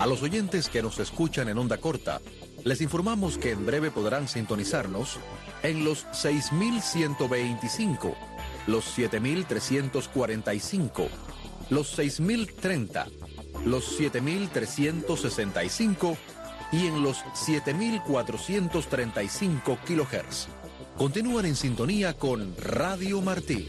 A los oyentes que nos escuchan en onda corta, les informamos que en breve podrán sintonizarnos en los 6.125, los 7.345, los 6.030, los 7.365 y en los 7.435 kHz. Continúan en sintonía con Radio Martí.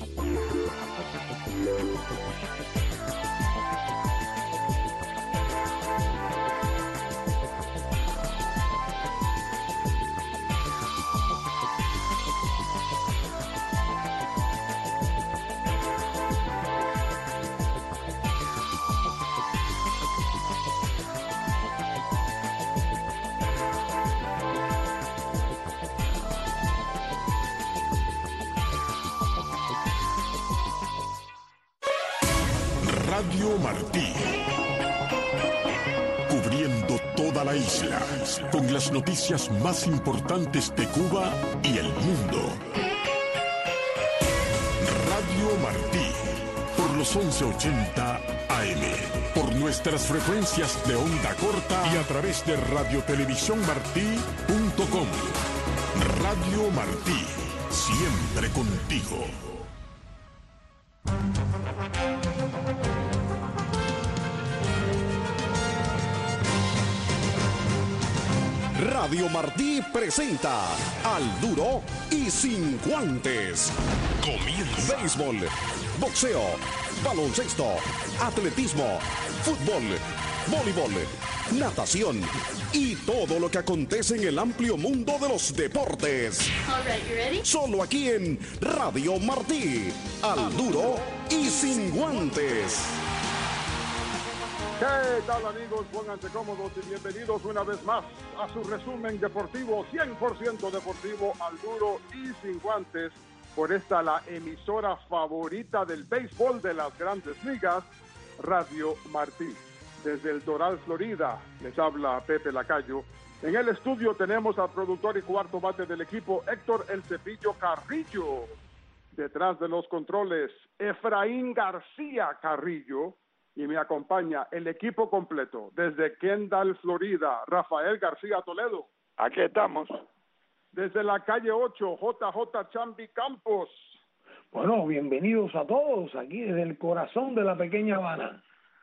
Radio Martí, cubriendo toda la isla, con las noticias más importantes de Cuba y el mundo. Radio Martí, por los 1180 AM, por nuestras frecuencias de onda corta y a través de radiotelevisiónmartí.com. Radio Martí, siempre contigo. Radio Martí presenta Al Duro y Sin Guantes. Comienza. Béisbol, boxeo, baloncesto, atletismo, fútbol, voleibol, natación y todo lo que acontece en el amplio mundo de los deportes. All right, you ready? Solo aquí en Radio Martí. Al Duro y Sin Guantes. ¿Qué tal, amigos? Pónganse cómodos y bienvenidos una vez más a su resumen deportivo, 100% deportivo, al duro y sin guantes, por esta la emisora favorita del béisbol de las Grandes Ligas, Radio Martí. Desde el Doral, Florida, les habla Pepe Lacayo. En el estudio tenemos al productor y cuarto bate del equipo, Héctor El Cepillo Carrillo. Detrás de los controles, Efraín García Carrillo. Y me acompaña el equipo completo desde Kendall, Florida, Rafael García Toledo. Aquí estamos. Desde la calle 8, JJ Chambi Campos. Bueno, bienvenidos a todos aquí desde el corazón de la pequeña Habana.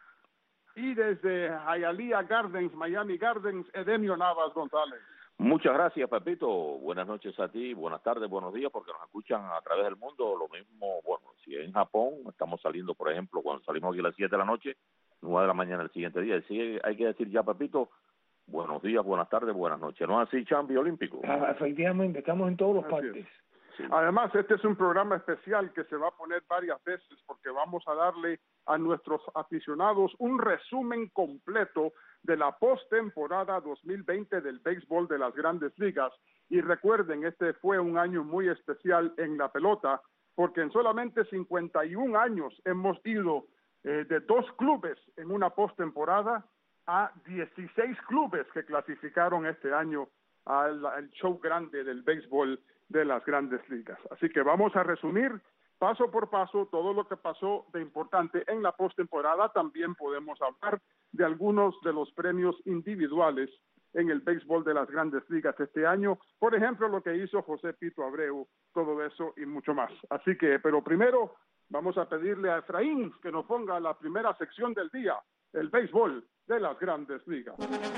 Y desde Hialeah Gardens, Miami Gardens, Edemio Navas González. Muchas gracias, Pepito. Buenas noches a ti, buenas tardes, buenos días, porque nos escuchan a través del mundo. Lo mismo, bueno, si en Japón estamos saliendo, por ejemplo, cuando salimos aquí a las 7 de la noche, 9 de la mañana el siguiente día. Y sí, hay que decir ya, Pepito, buenos días, buenas tardes, buenas noches. ¿No es así, Champi Olímpico? Efectivamente, estamos en todas las partes. Sí. Además, este es un programa especial que se va a poner varias veces porque vamos a darle a nuestros aficionados un resumen completo de la postemporada 2020 del béisbol de las Grandes Ligas. Y recuerden, este fue un año muy especial en la pelota porque en solamente 51 años hemos ido de 2 clubes en una postemporada a 16 clubes que clasificaron este año al show grande del béisbol de las Grandes Ligas. Así que vamos a resumir paso por paso todo lo que pasó de importante en la postemporada. También podemos hablar de algunos de los premios individuales en el béisbol de las Grandes Ligas este año. Por ejemplo, lo que hizo José Pito Abreu, todo eso y mucho más. Así que, pero primero vamos a pedirle a Efraín que nos ponga la primera sección del día, el béisbol de las Grandes Ligas.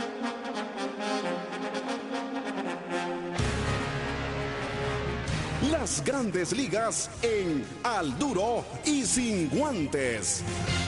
Las Grandes Ligas en Al Duro y Sin Guantes.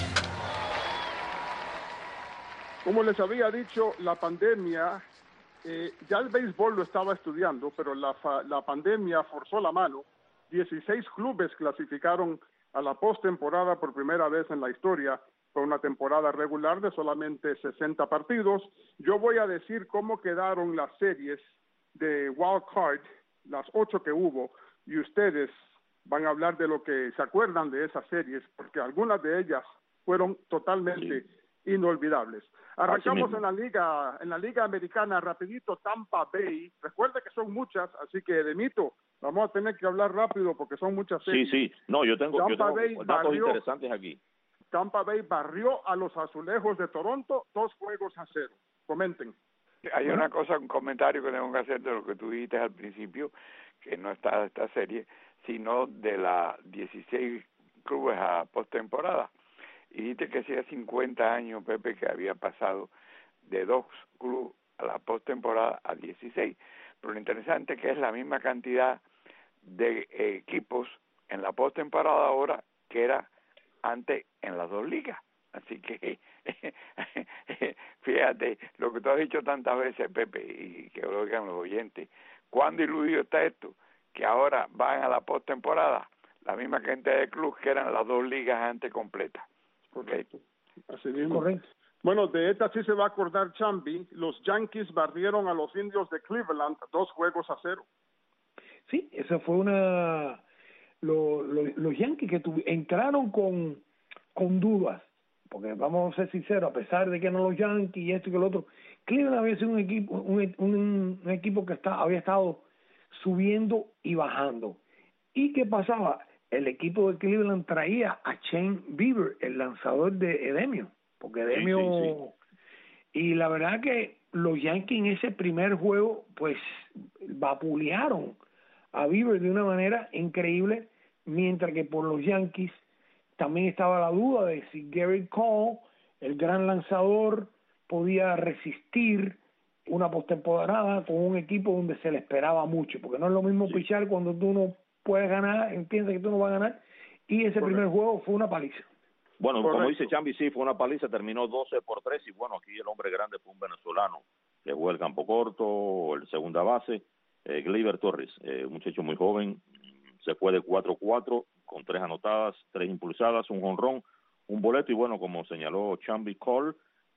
Como les había dicho, la pandemia, ya el béisbol lo estaba estudiando, pero la pandemia forzó la mano. 16 clubes clasificaron a la postemporada por primera vez en la historia. Fue una temporada regular de solamente 60 partidos. Yo voy a decir cómo quedaron las series de Wild Card, las 8 que hubo, y ustedes van a hablar de lo que se acuerdan de esas series, porque algunas de ellas fueron totalmente inolvidables. Arrancamos en la liga americana, rapidito, Tampa Bay. Recuerde que son muchas, así que, Demito, vamos a tener que hablar rápido porque son muchas series. Sí, no, yo tengo datos interesantes aquí. Tampa Bay barrió a los Azulejos de Toronto 2-0. Comenten. Hay una cosa, un comentario que tengo que hacer de lo que tú dijiste al principio, que no está de esta serie, sino de las 16 clubes a postemporada. Y dijiste que hacía 50 años, Pepe, que había pasado de 2 clubes a la postemporada a 16. Pero lo interesante es que es la misma cantidad de equipos en la postemporada ahora que era antes en las 2 ligas. Así que fíjate lo que tú has dicho tantas veces, Pepe, y que lo oigan los oyentes. ¿Cuándo iludido está esto? Que ahora van a la postemporada la misma cantidad de clubes que eran las 2 ligas antes completas. Correcto. Así mismo. Correcto. Bueno, de esta sí se va a acordar Chambi. Los Yankees barrieron a los Indios de Cleveland 2-0. Sí, esa fue una... Los Yankees que entraron con dudas, porque vamos a ser sinceros, a pesar de que no los Yankees y esto y que lo otro, Cleveland había sido un equipo que había estado subiendo y bajando. ¿Y qué pasaba? El equipo de Cleveland traía a Shane Bieber, el lanzador de Edemio, porque Edemio... Sí. Y la verdad que los Yankees en ese primer juego, pues, vapulearon a Bieber de una manera increíble, mientras que por los Yankees también estaba la duda de si Gerrit Cole, el gran lanzador, podía resistir una postemporada con un equipo donde se le esperaba mucho, porque no es lo mismo pichar cuando tú no puedes ganar, entiendes que tú no vas a ganar, y ese primer juego fue una paliza. Bueno, como dice Chambi, sí, fue una paliza, terminó 12-3, y bueno, aquí el hombre grande fue un venezolano, que jugó el campo corto, el segunda base, Gleyber Torres, un muchacho muy joven, se fue de 4-4, con 3 anotadas, 3 impulsadas, un jonrón, un boleto, y bueno, como señaló Chambi Cole,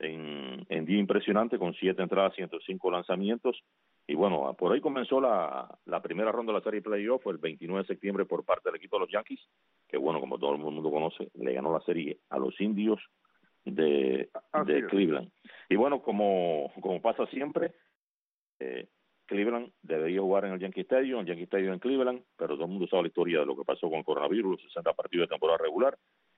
en día impresionante, con 7 entradas, 105 lanzamientos, y bueno, por ahí comenzó la primera ronda de la serie playoff, el 29 de septiembre por parte del equipo de los Yankees, que bueno, como todo el mundo conoce, le ganó la serie a los Indios de Cleveland. Y bueno, como pasa siempre, Cleveland debería jugar en el Yankee Stadium en Cleveland, pero todo el mundo sabe la historia de lo que pasó con el coronavirus, los 60 partidos de temporada regular,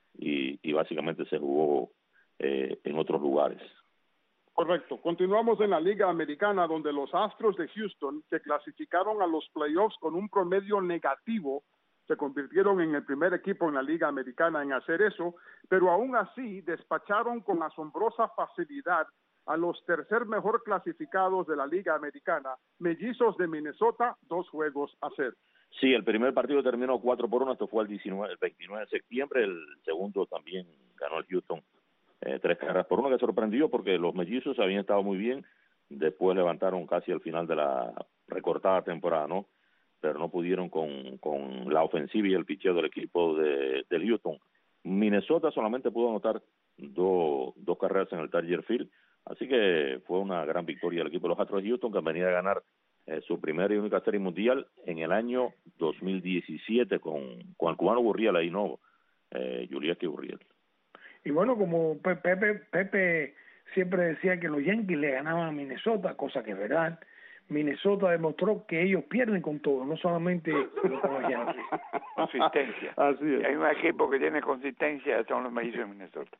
y básicamente se jugó en otros lugares. Correcto. Continuamos en la Liga Americana, donde los Astros de Houston, que clasificaron a los playoffs con un promedio negativo, se convirtieron en el primer equipo en la Liga Americana en hacer eso, pero aún así despacharon con asombrosa facilidad a los tercer mejor clasificados de la Liga Americana, Mellizos de Minnesota, 2-0. Sí, el primer partido terminó 4-1, esto fue el 29 de septiembre, el segundo también ganó el Houston 3-1, que sorprendió porque los Mellizos habían estado muy bien, después levantaron casi al final de la recortada temporada, ¿no? Pero no pudieron con la ofensiva y el picheo del equipo del Houston. Minnesota solamente pudo anotar dos carreras en el Target Field, así que fue una gran victoria del equipo de los Astros de Houston, que venía a ganar su primera y única serie mundial en el año 2017 con el cubano Gurriel ahí, ¿no? Yulieski Gurriel. Y bueno, como Pepe siempre decía que los Yankees le ganaban a Minnesota, cosa que es verdad, Minnesota demostró que ellos pierden con todo, no solamente con los Yankees. Consistencia. Así es. Y hay un equipo que tiene consistencia, son los Mellizos de Minnesota.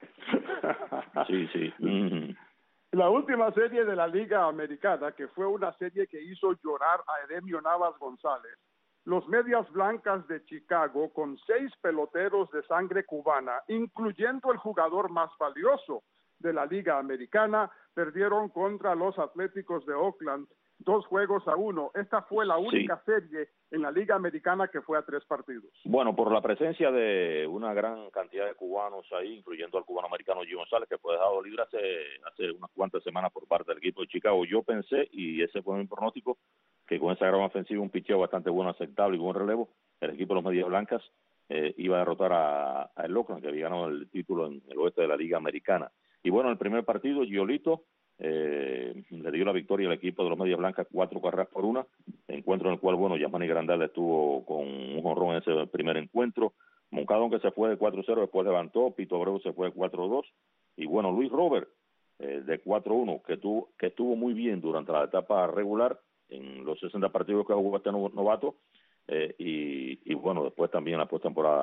Sí. La última serie de la Liga Americana, que fue una serie que hizo llorar a Edemio Navas González, los Medias Blancas de Chicago, con 6 peloteros de sangre cubana, incluyendo el jugador más valioso de la Liga Americana, perdieron contra los Atléticos de Oakland 2-1. Esta fue la única serie en la Liga Americana que fue a 3 partidos. Bueno, por la presencia de una gran cantidad de cubanos ahí, incluyendo al cubano americano Gio González, que fue dejado libre hace unas cuantas semanas por parte del equipo de Chicago, yo pensé, y ese fue mi pronóstico, que con esa gran ofensiva, un picheo bastante bueno, aceptable y buen relevo, el equipo de los Medias Blancas iba a derrotar a el Oakland, que había ganado el título en el oeste de la Liga Americana. Y bueno, el primer partido, Giolito le dio la victoria al equipo de los Medias Blancas 4-1, encuentro en el cual, bueno, Yasmani Grandal estuvo con un jonrón en ese primer encuentro, Moncadón, que se fue de 4-0, después levantó, Pito Abreu se fue de 4-2, y bueno, Luis Robert de 4-1, que estuvo muy bien durante la etapa regular en los 60 partidos que jugó este novato, y bueno, después también en la postemporada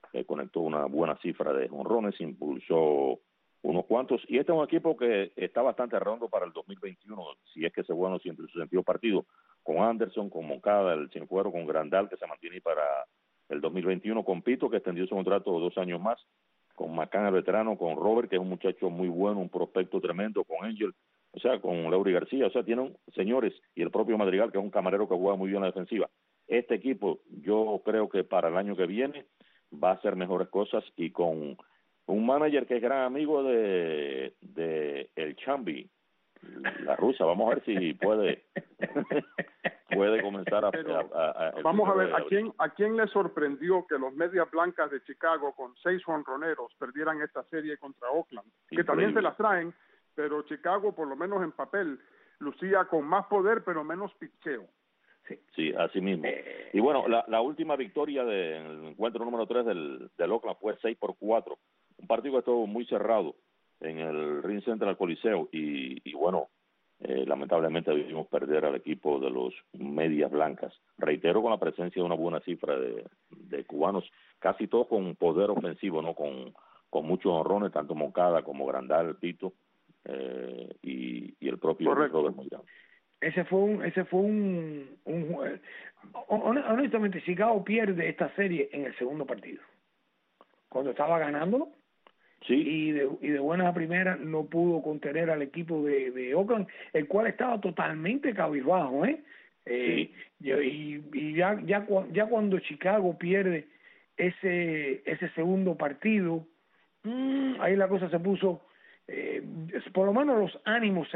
conectó una buena cifra de jonrones, impulsó unos cuantos, y este es un equipo que está bastante redondo para el 2021, si es que ese bueno siempre su sentido partido, con Anderson, con Moncada, el Cienfuegos, con Grandal, que se mantiene para el 2021, con Pito, que extendió su contrato 2 años más, con McCann, el veterano, con Robert, que es un muchacho muy bueno, un prospecto tremendo, con Angel, o sea, con Leury García, o sea, tienen señores, y el propio Madrigal, que es un camarero que juega muy bien la defensiva. Este equipo, yo creo que para el año que viene va a hacer mejores cosas, y con un manager que es gran amigo de el Chambi, la rusa, vamos a ver si puede comenzar a vamos a ver, ¿a quién le sorprendió que los Medias Blancas de Chicago con 6 jonroneros perdieran esta serie contra Oakland? Increíble. Que también se las traen, pero Chicago, por lo menos en papel, lucía con más poder pero menos picheo. Sí, así mismo. Y bueno, la última victoria del encuentro número 3 del Oakland fue 6-4. Un partido que estuvo muy cerrado en el Ring Central Coliseo y bueno, lamentablemente vimos perder al equipo de los Medias Blancas. Reitero, con la presencia de una buena cifra de cubanos, casi todos con poder ofensivo, no con muchos honrones, tanto Moncada como Grandal, Pito y el propio Robert Moirán. Ese fue un honestamente, Chicago pierde esta serie en el segundo partido, cuando estaba ganándolo. Sí. Y de buenas a primeras no pudo contener al equipo de Oakland, el cual estaba totalmente cabizbajo, sí. Y ya cuando Chicago pierde ese segundo partido, ahí la cosa se puso, por lo menos los ánimos,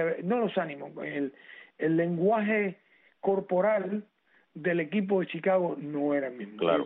el lenguaje corporal del equipo de Chicago no era el mismo. Claro.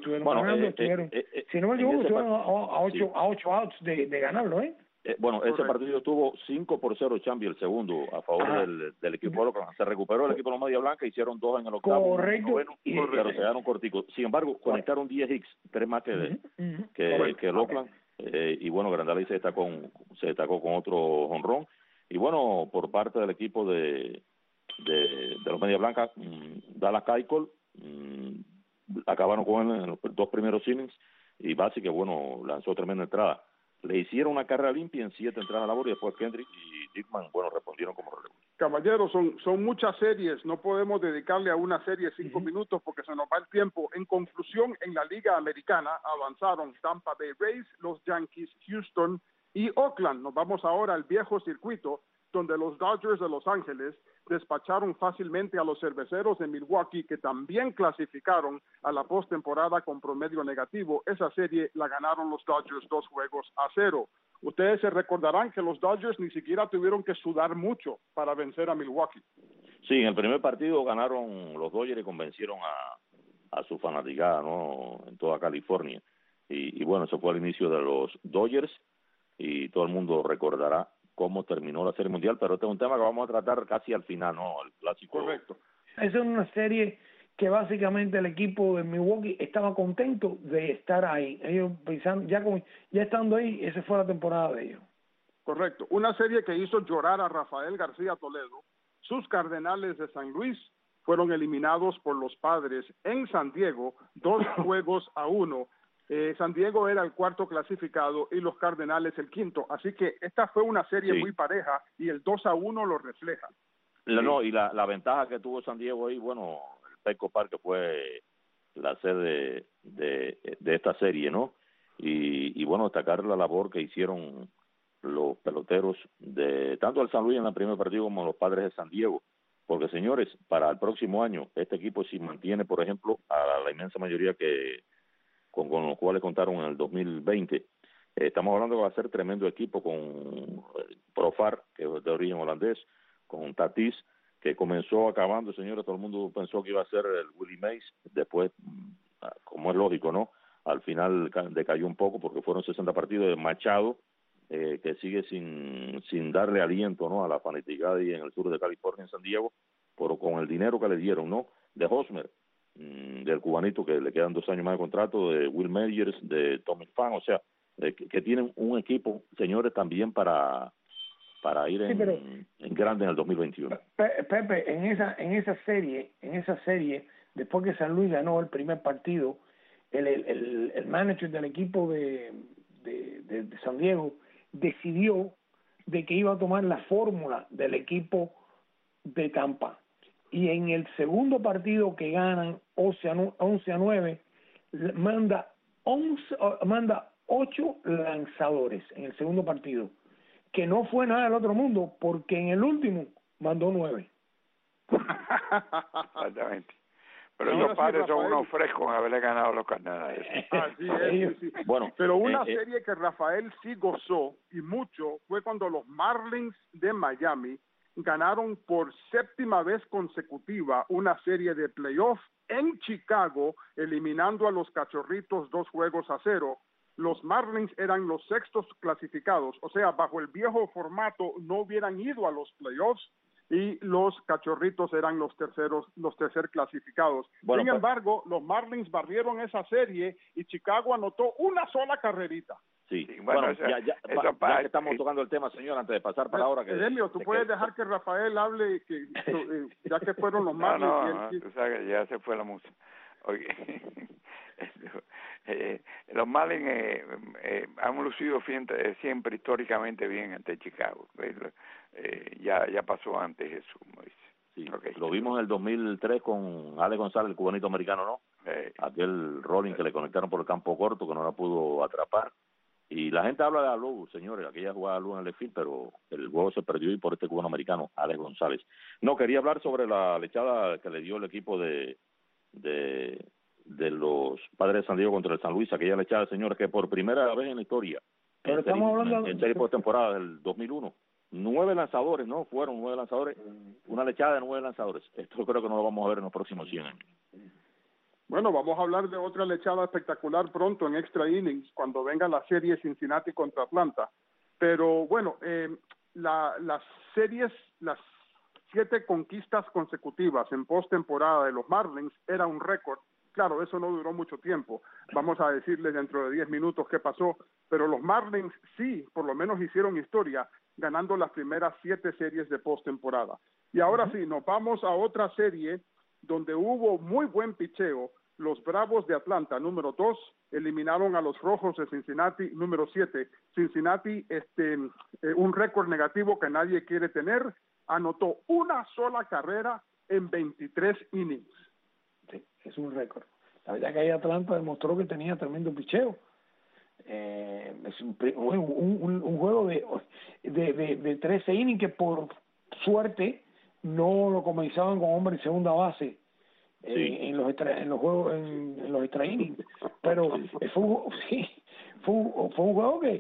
Si no me equivoco, estuvieron a 8 outs de ganarlo, Bueno, ese partido estuvo 5-0 Chambi, el segundo, a favor del equipo de Oakland. Se recuperó el equipo de la Media Blanca, hicieron 2 en el octavo, correcto, pero se quedaron corticos. Sin embargo, conectaron 10 hits, 3 más que el Oakland, y bueno, Grandal se destacó con otro jonrón. Y bueno, por parte del equipo de los Media Blanca, Dallas Keuchel, acabaron con él en los 2 primeros innings, y Basi, que bueno, lanzó tremenda entrada. Le hicieron una carrera limpia en 7 entradas a labor, y después Kendrick y Dickman, bueno, respondieron como relevo. Caballeros, son muchas series, no podemos dedicarle a una serie 5 minutos porque se nos va el tiempo. En conclusión, en la Liga Americana avanzaron Tampa Bay Rays, los Yankees, Houston y Oakland. Nos vamos ahora al viejo circuito, donde los Dodgers de Los Ángeles despacharon fácilmente a los Cerveceros de Milwaukee, que también clasificaron a la postemporada con promedio negativo. Esa serie la ganaron los Dodgers 2-0. Ustedes se recordarán que los Dodgers ni siquiera tuvieron que sudar mucho para vencer a Milwaukee. Sí, en el primer partido ganaron los Dodgers y convencieron a su fanaticada, ¿no?, en toda California. Y bueno, eso fue el inicio de los Dodgers, y todo el mundo recordará cómo terminó la Serie Mundial, pero este es un tema que vamos a tratar casi al final, ¿no?, el clásico. Correcto. Esa es una serie que básicamente el equipo de Milwaukee estaba contento de estar ahí. Ellos pensando, ya estando ahí, esa fue la temporada de ellos. Correcto. Una serie que hizo llorar a Rafael García Toledo. Sus Cardenales de San Luis fueron eliminados por los Padres en San Diego, 2-1. San Diego era el 4º clasificado y los Cardenales el 5º. Así que esta fue una serie muy pareja y el 2-1 lo refleja. No, y la ventaja que tuvo San Diego ahí, bueno, el Petco Park, que fue la sede de esta serie, ¿no? Y bueno, destacar la labor que hicieron los peloteros de tanto el San Luis en el primer partido como los Padres de San Diego. Porque, señores, para el próximo año, este equipo, si mantiene, por ejemplo, a la inmensa mayoría que con los cuales contaron en el 2020, estamos hablando que va a ser tremendo equipo, con Profar, que es de origen holandés, con Tatis, que comenzó acabando, señores, todo el mundo pensó que iba a ser el Willie Mays, después, como es lógico, ¿no?, al final decayó un poco porque fueron 60 partidos. De Machado, que sigue sin darle aliento, ¿no?, a la fanaticada y en el sur de California, en San Diego, pero con el dinero que le dieron, ¿no?, de Hosmer, del cubanito, que le quedan 2 años más de contrato, de Will Meyers, de Tommy Pham, o sea, que tienen un equipo, señores, también para ir en grande en el 2021. Pepe, en esa serie, después que San Luis ganó el primer partido, el manager del equipo de San Diego decidió de que iba a tomar la fórmula del equipo de Tampa. Y en el segundo partido que ganan 11-9, manda 8 lanzadores en el segundo partido, que no fue nada del otro mundo, porque en el último mandó 9. Exactamente. Pero los padres son unos frescos haberle ganado a los Cardenales. Así es, sí. Bueno, pero una serie que Rafael sí gozó y mucho fue cuando los Marlins de Miami ganaron por 7ª vez consecutiva una serie de playoff en Chicago, eliminando a los Cachorritos 2-0. Los Marlins eran los 6th clasificados, o sea, bajo el viejo formato no hubieran ido a los playoffs, y los Cachorritos eran los tercer clasificados. Bueno, sin embargo, los Marlins barrieron esa serie y Chicago anotó una sola carrerita. Sí, bueno, ya que estamos tocando el tema, señor, antes de pasar para ahora... Emilio, tú puedes dejar que Rafael hable, ya que fueron los Marlins. No, tú sabes que ya se fue la música. Oye, los Marlins han lucido siempre históricamente bien ante Chicago. Ya pasó antes eso, como dice. Sí, lo vimos en el 2003 con Ale González, el cubanito americano, ¿no? Aquel rolling que le conectaron por el campo corto que no la pudo atrapar. Y la gente habla de Alou, señores, aquella jugada de Alou en el left field, pero el juego se perdió y por este cubano americano, Alex González. No, quería hablar sobre la lechada que le dio el equipo de los Padres de San Diego contra el San Luis, aquella lechada, señores, que por primera vez en la historia, pero estamos hablando en serie postemporada del 2001, 9 lanzadores, ¿no? Fueron 9 lanzadores, una lechada de 9 lanzadores. Esto creo que no lo vamos a ver en los próximos 100 años. Bueno, vamos a hablar de otra lechada espectacular pronto en extra innings, cuando venga la serie Cincinnati contra Atlanta. Pero bueno, las 7 conquistas consecutivas en postemporada de los Marlins era un récord. Claro, eso no duró mucho tiempo. Vamos a decirles dentro de 10 minutos qué pasó. Pero los Marlins sí, por lo menos hicieron historia, ganando las primeras 7 series de postemporada. Y ahora sí, nos vamos a otra serie donde hubo muy buen picheo. Los Bravos de Atlanta, número 2, eliminaron a los Rojos de Cincinnati, número 7. Cincinnati, un récord negativo que nadie quiere tener, anotó una sola carrera en 23 innings. Sí, es un récord. La verdad que ahí Atlanta demostró que tenía tremendo picheo. Es un juego de 13 innings que por suerte no lo comenzaban con hombre en segunda base. Sí. En los extra innings, pero fue un juego que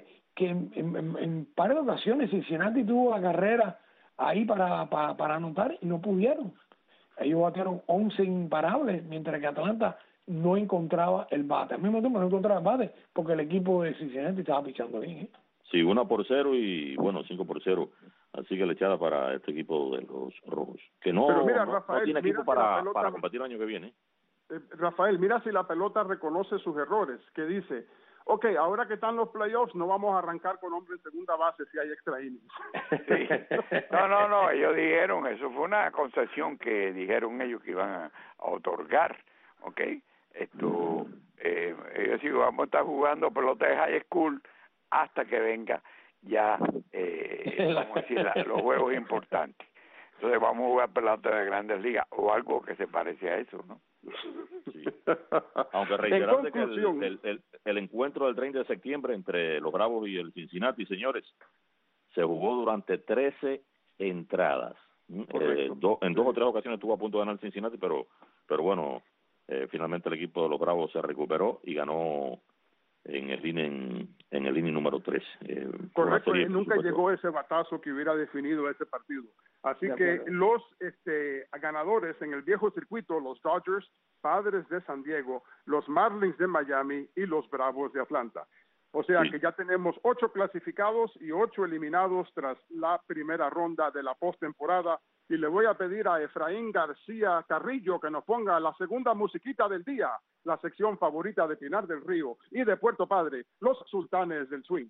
en par de ocasiones Cincinnati tuvo la carrera ahí para anotar y no pudieron. Ellos batearon 11 imparables, mientras que Atlanta no encontraba el bate. Al mismo tiempo no encontraba el bate porque el equipo de Cincinnati estaba pichando bien. Sí, 1-0 y bueno, 5-0. Así que le echada para este equipo de los Rojos, que no, pero mira, Rafael, no tiene equipo para competir el año que viene. Rafael, mira si la pelota reconoce sus errores, que dice, okay, ahora que están los playoffs, no vamos a arrancar con hombre en segunda base si hay extra innings. Sí. No, ellos dijeron, eso fue una concesión que dijeron ellos que iban a otorgar, okay. Ellos digo, vamos a estar jugando pelota de high school hasta que venga ya, vamos a decir, los juegos importantes. Entonces vamos a jugar pelota de Grandes Ligas o algo que se parece a eso, ¿no? Sí. Aunque reiterarse que el encuentro del 30 de septiembre entre los Bravos y el Cincinnati, señores, se jugó durante 13 entradas. En 2 o 3 ocasiones estuvo a punto de ganar el Cincinnati, pero bueno, finalmente el equipo de los Bravos se recuperó y ganó en el inning número 3. Correcto, y nunca llegó ese batazo que hubiera definido ese partido. Así que los ganadores en el viejo circuito, los Dodgers, Padres de San Diego, los Marlins de Miami y los Bravos de Atlanta. O sea que ya tenemos 8 clasificados y 8 eliminados tras la primera ronda de la postemporada. Y le voy a pedir a Efraín García Carrillo que nos ponga la segunda musiquita del día, la sección favorita de Pinar del Río y de Puerto Padre, los Sultanes del Swing.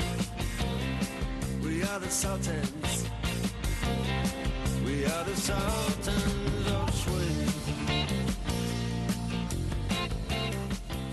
We are the Sultans. We are the Sultans of Swing.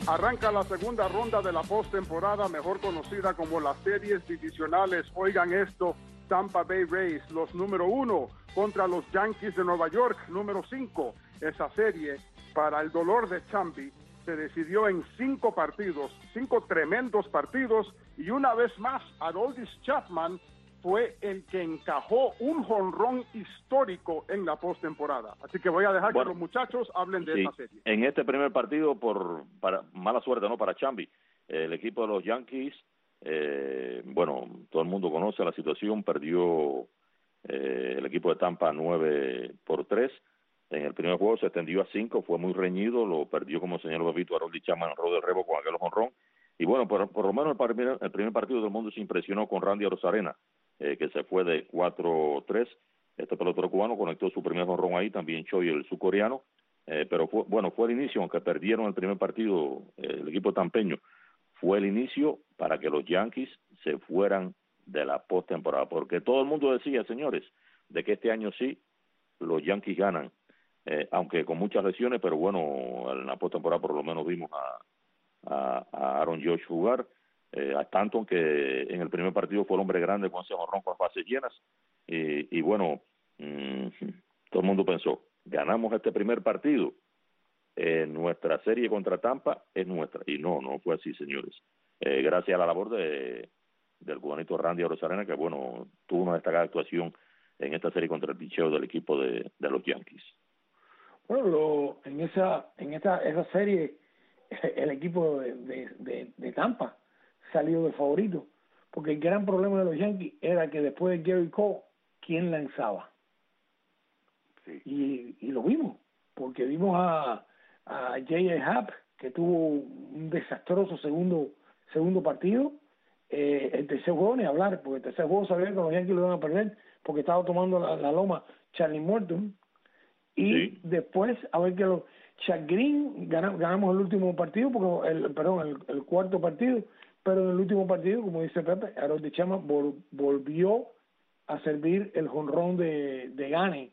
Arranca la segunda ronda de la postemporada, mejor conocida como las series divisionales. Oigan esto, Tampa Bay Rays, los número 1 contra los Yankees de Nueva York, número 5. Esa serie, para el dolor de Chambi, se decidió en 5 partidos, 5 tremendos partidos, y una vez más, Aroldis Chapman fue el que encajó un jonrón histórico en la postemporada. Así que voy a dejar que los muchachos hablen de esa serie. En este primer partido, para mala suerte, ¿no?, para Chambi, el equipo de los Yankees, todo el mundo conoce la situación, perdió el equipo de Tampa 9-3. En el primer juego se extendió a 5, fue muy reñido, lo perdió, como señaló Bebito, Aroldis Chapman en de rebo con aquel jonrón. Y bueno, por lo menos el primer partido del mundo se impresionó con Randy Arozarena, que se fue de 4-3. Este pelotero cubano conectó su primer jonrón ahí, también Choi, el surcoreano, pero fue el inicio, aunque perdieron el primer partido el equipo tampeño, fue el inicio para que los Yankees se fueran de la postemporada, porque todo el mundo decía, señores, de que este año sí los Yankees ganan, aunque con muchas lesiones, pero bueno, en la postemporada por lo menos vimos a Aaron Judge jugar, a Stanton, que en el primer partido fue el hombre grande con ese jonrón con las bases llenas, y bueno, todo el mundo pensó, ganamos este primer partido, nuestra serie contra Tampa es nuestra, y no fue así, señores. Gracias a la labor del cubanito Randy Arozarena, que bueno, tuvo una destacada actuación en esta serie contra el picheo del equipo de los Yankees. Bueno, en esa serie el equipo de Tampa salió de favorito, porque el gran problema de los Yankees era que después de Gary Cole, ¿quién lanzaba? Sí. Y lo vimos, porque vimos a J.A. Happ, que tuvo un desastroso segundo partido. El tercer juego ni hablar, porque el tercer juego sabía que los Yankees lo iban a perder, porque estaba tomando la loma Charlie Morton. Y después, a ver que los Chad Green ganamos el último partido, porque el cuarto partido, pero en el último partido, como dice Pepe, Aroldis Chapman volvió a servir el jonrón de gane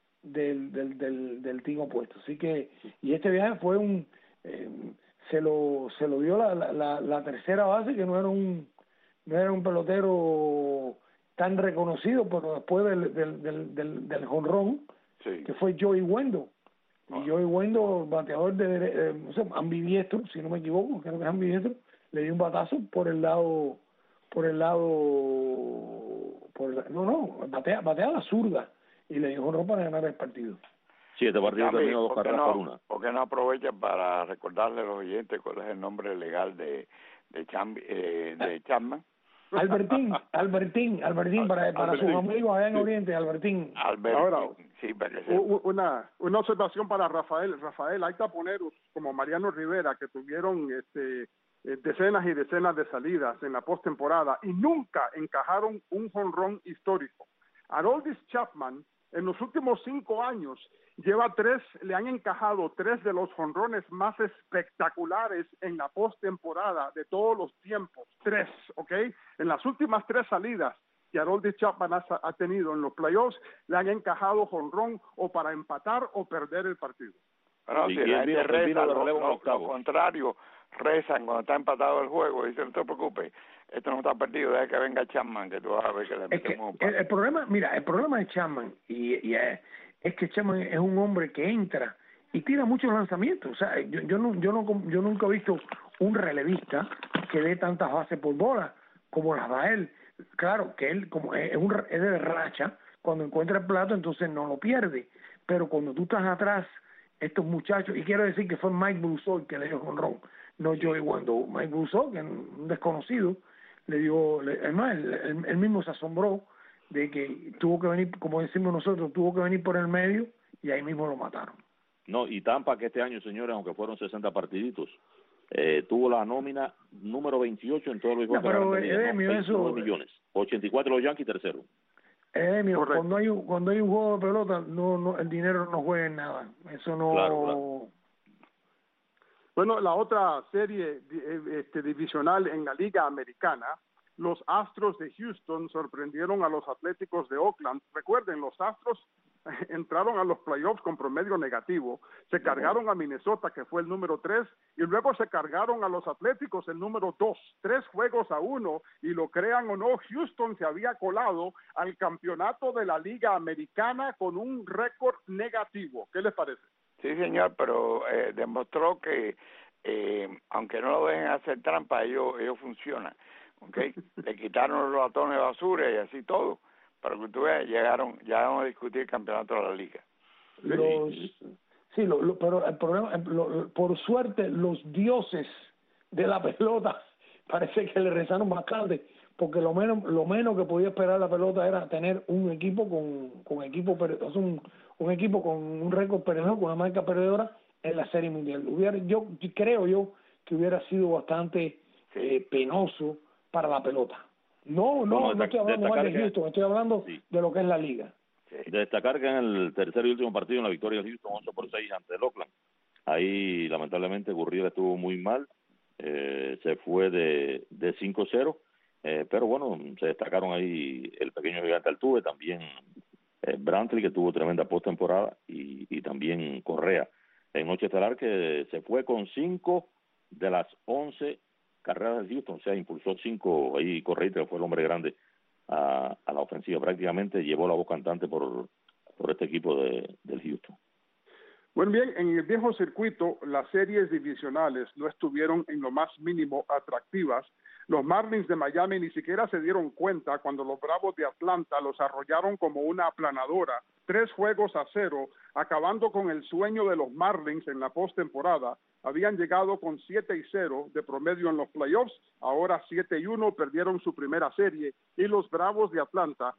del team opuesto. Así que, y este viaje fue se lo dio la tercera base, que no era un pelotero tan reconocido, pero después del jonrón, que fue Joey Wendell. Y Joey Wendell, bateador ambidiestro, si no me equivoco, creo que es ambidiestro, le dio un batazo batea a la zurda y le dio jonrón para ganar el partido. Sí, este partido terminó 2 carreras por 1. ¿Por qué no aprovecha para recordarle a los oyentes cuál es el nombre legal de Chapman? Albertín, para sus amigos allá en Oriente, Albertín. Ahora, sí, una observación para Rafael, hay taponeros como Mariano Rivera que tuvieron decenas y decenas de salidas en la postemporada y nunca encajaron un jonrón histórico. Aroldis Chapman en los últimos 5 años le han encajado 3 de los jonrones más espectaculares en la postemporada de todos los tiempos. 3, ¿ok? En las últimas 3 salidas que Aroldis Chapman ha tenido en los playoffs, le han encajado jonrón o para empatar o perder el partido. Bueno, si la gente reza, lo contrario, rezan cuando está empatado el juego, y dicen, no te preocupes, esto no está perdido, deja que venga Chapman, que tú vas a ver que le metemos un par. El problema de Chapman es que Chapman es un hombre que entra y tira muchos lanzamientos. O sea, yo nunca he visto un relevista que dé tantas bases por bola como las da él. Claro que él, como es de racha, cuando encuentra el plato entonces no lo pierde, pero cuando tú estás atrás, estos muchachos, y quiero decir que fue Mike Brusol que le dio jonrón, no Joey Wendell. Mike Brusol, que es un desconocido, además él mismo se asombró de que tuvo que venir, como decimos nosotros, tuvo que venir por el medio y ahí mismo lo mataron. No, y Tampa, que este año, señores, aunque fueron 60 partiditos, tuvo la nómina número 28 en todos los juegos. Pero eso, millones, 84 los Yankees, tercero. Cuando hay un juego de pelota, no el dinero no juega en nada. Eso no. Claro. Bueno, la otra serie divisional en la Liga Americana, los Astros de Houston sorprendieron a los Atléticos de Oakland. Recuerden, los Astros entraron a los playoffs con promedio negativo, se cargaron a Minnesota, que fue el número 3, y luego se cargaron a los Atléticos, el número 2, 3-1, y lo crean o no, Houston se había colado al campeonato de la Liga Americana con un récord negativo. ¿Qué les parece? Sí, señor, pero demostró que aunque no lo dejen hacer trampa, ellos funcionan, ¿okay? Le quitaron los ratones de basura y así todo, pero que tú veas, llegaron a discutir el campeonato de la liga. Pero el problema, por suerte, los dioses de la pelota parece que le rezaron bastante, porque lo menos que podía esperar la pelota era tener un equipo un equipo con un récord perdedor, con una marca perdedora en la Serie Mundial. Yo creo que hubiera sido bastante penoso para la pelota. No estoy hablando mal de Houston, estoy hablando de lo que es la liga. De destacar que en el tercer y último partido, en la victoria de Houston 8-6 ante el Oakland, ahí lamentablemente Gurriel estuvo muy mal, se fue de 5-0, pero bueno, se destacaron ahí el pequeño gigante Altuve, también Brantley, que tuvo tremenda postemporada, y también Correa en noche estelar, que se fue con 5 de las 11 carreras del Houston, o sea, impulsó 5 ahí. Correa, que fue el hombre grande a la ofensiva, prácticamente llevó la voz cantante por este equipo del Houston. Bueno, bien, en el viejo circuito las series divisionales no estuvieron en lo más mínimo atractivas. Los Marlins de Miami ni siquiera se dieron cuenta cuando los Bravos de Atlanta los arrollaron como una aplanadora, 3-0, acabando con el sueño de los Marlins en la postemporada. Habían llegado con 7-0 de promedio en los playoffs, ahora 7-1, perdieron su primera serie, y los Bravos de Atlanta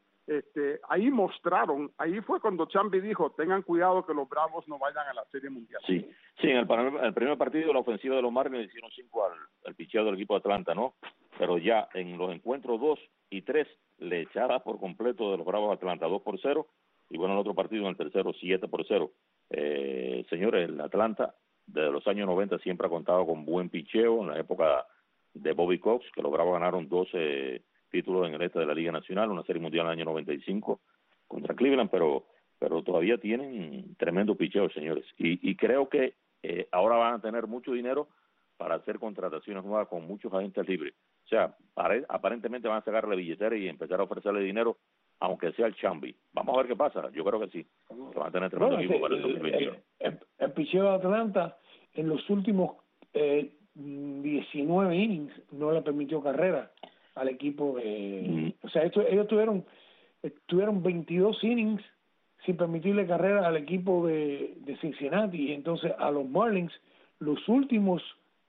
ahí fue cuando Chambi dijo, tengan cuidado que los Bravos no vayan a la Serie Mundial. Sí, en el primer partido la ofensiva de los Marlins hicieron 5 al picheo del equipo de Atlanta, ¿no? Pero ya en los encuentros 2 y 3 le echaba por completo de los Bravos de Atlanta 2-0, y bueno, el otro partido en el tercero 7-0. Señores, el Atlanta desde los años 90 siempre ha contado con buen picheo. En la época de Bobby Cox, que los Bravos ganaron 12 títulos en el este de la Liga Nacional, una Serie Mundial en el año 95 contra Cleveland, pero todavía tienen tremendo picheo, señores, y creo que ahora van a tener mucho dinero para hacer contrataciones nuevas con muchos agentes libres. O sea, aparentemente van a sacarle billetera y empezar a ofrecerle dinero, aunque sea el Chambi. Vamos a ver qué pasa. Yo creo que sí, que van a tener tremendo equipo para el 2021. El picheo de Atlanta en los últimos 19 innings no le permitió carrera al equipo o sea, ellos tuvieron 22 innings sin permitirle carrera al equipo de Cincinnati, y entonces a los Marlins los últimos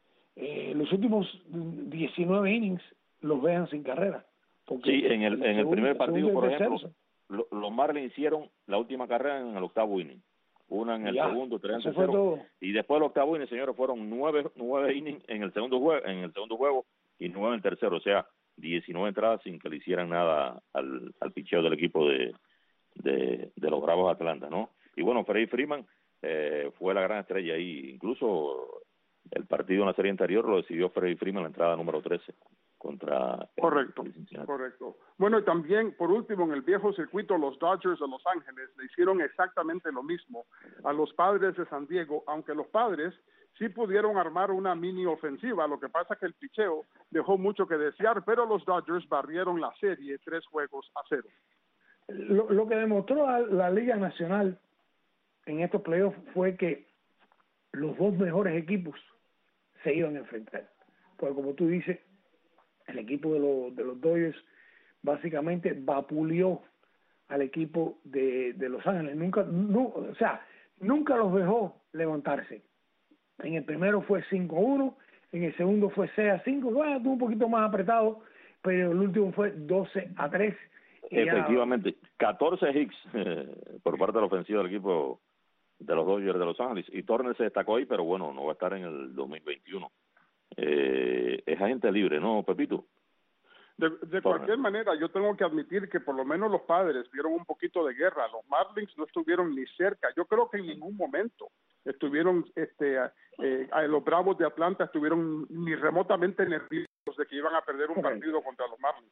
19 innings los vean sin carrera. Sí, en el primer partido, por ejemplo, los Marlins hicieron la última carrera en el octavo inning, una en el segundo, 3-0, y después del octavo inning, señores, fueron 9 innings en el segundo juego y 9 en el tercero, o sea, 19 entradas sin que le hicieran nada al picheo del equipo de los Bravos de Atlanta, ¿no? Y bueno, Freddie Freeman fue la gran estrella ahí. Incluso el partido en la serie anterior lo decidió Freddie Freeman, la entrada número 13 contra Correcto. Bueno, y también, por último, en el viejo circuito, los Dodgers de Los Ángeles le hicieron exactamente lo mismo a los Padres de San Diego, aunque los Padres sí pudieron armar una mini ofensiva. Lo que pasa es que el picheo dejó mucho que desear, pero los Dodgers barrieron la serie 3-0. Lo que demostró la Liga Nacional en estos playoffs fue que los dos mejores equipos se iban a enfrentar. Porque como tú dices, el equipo de los Dodgers básicamente vapuleó al equipo de Los Ángeles. Nunca los dejó levantarse. En el primero fue 5-1, en el segundo fue 6-5, bueno, estuvo un poquito más apretado, pero el último fue 12-3. Efectivamente, 14 hits por parte de la ofensiva del equipo de los Dodgers de Los Ángeles, y Turner se destacó ahí, pero bueno, no va a estar en el 2021. Es agente libre, ¿no, Pepito? De cualquier manera, yo tengo que admitir que por lo menos los Padres vieron un poquito de guerra. Los Marlins no estuvieron ni cerca. Yo creo que en ningún momento estuvieron, los Bravos de Atlanta estuvieron ni remotamente nerviosos de que iban a perder un partido contra los Marlins.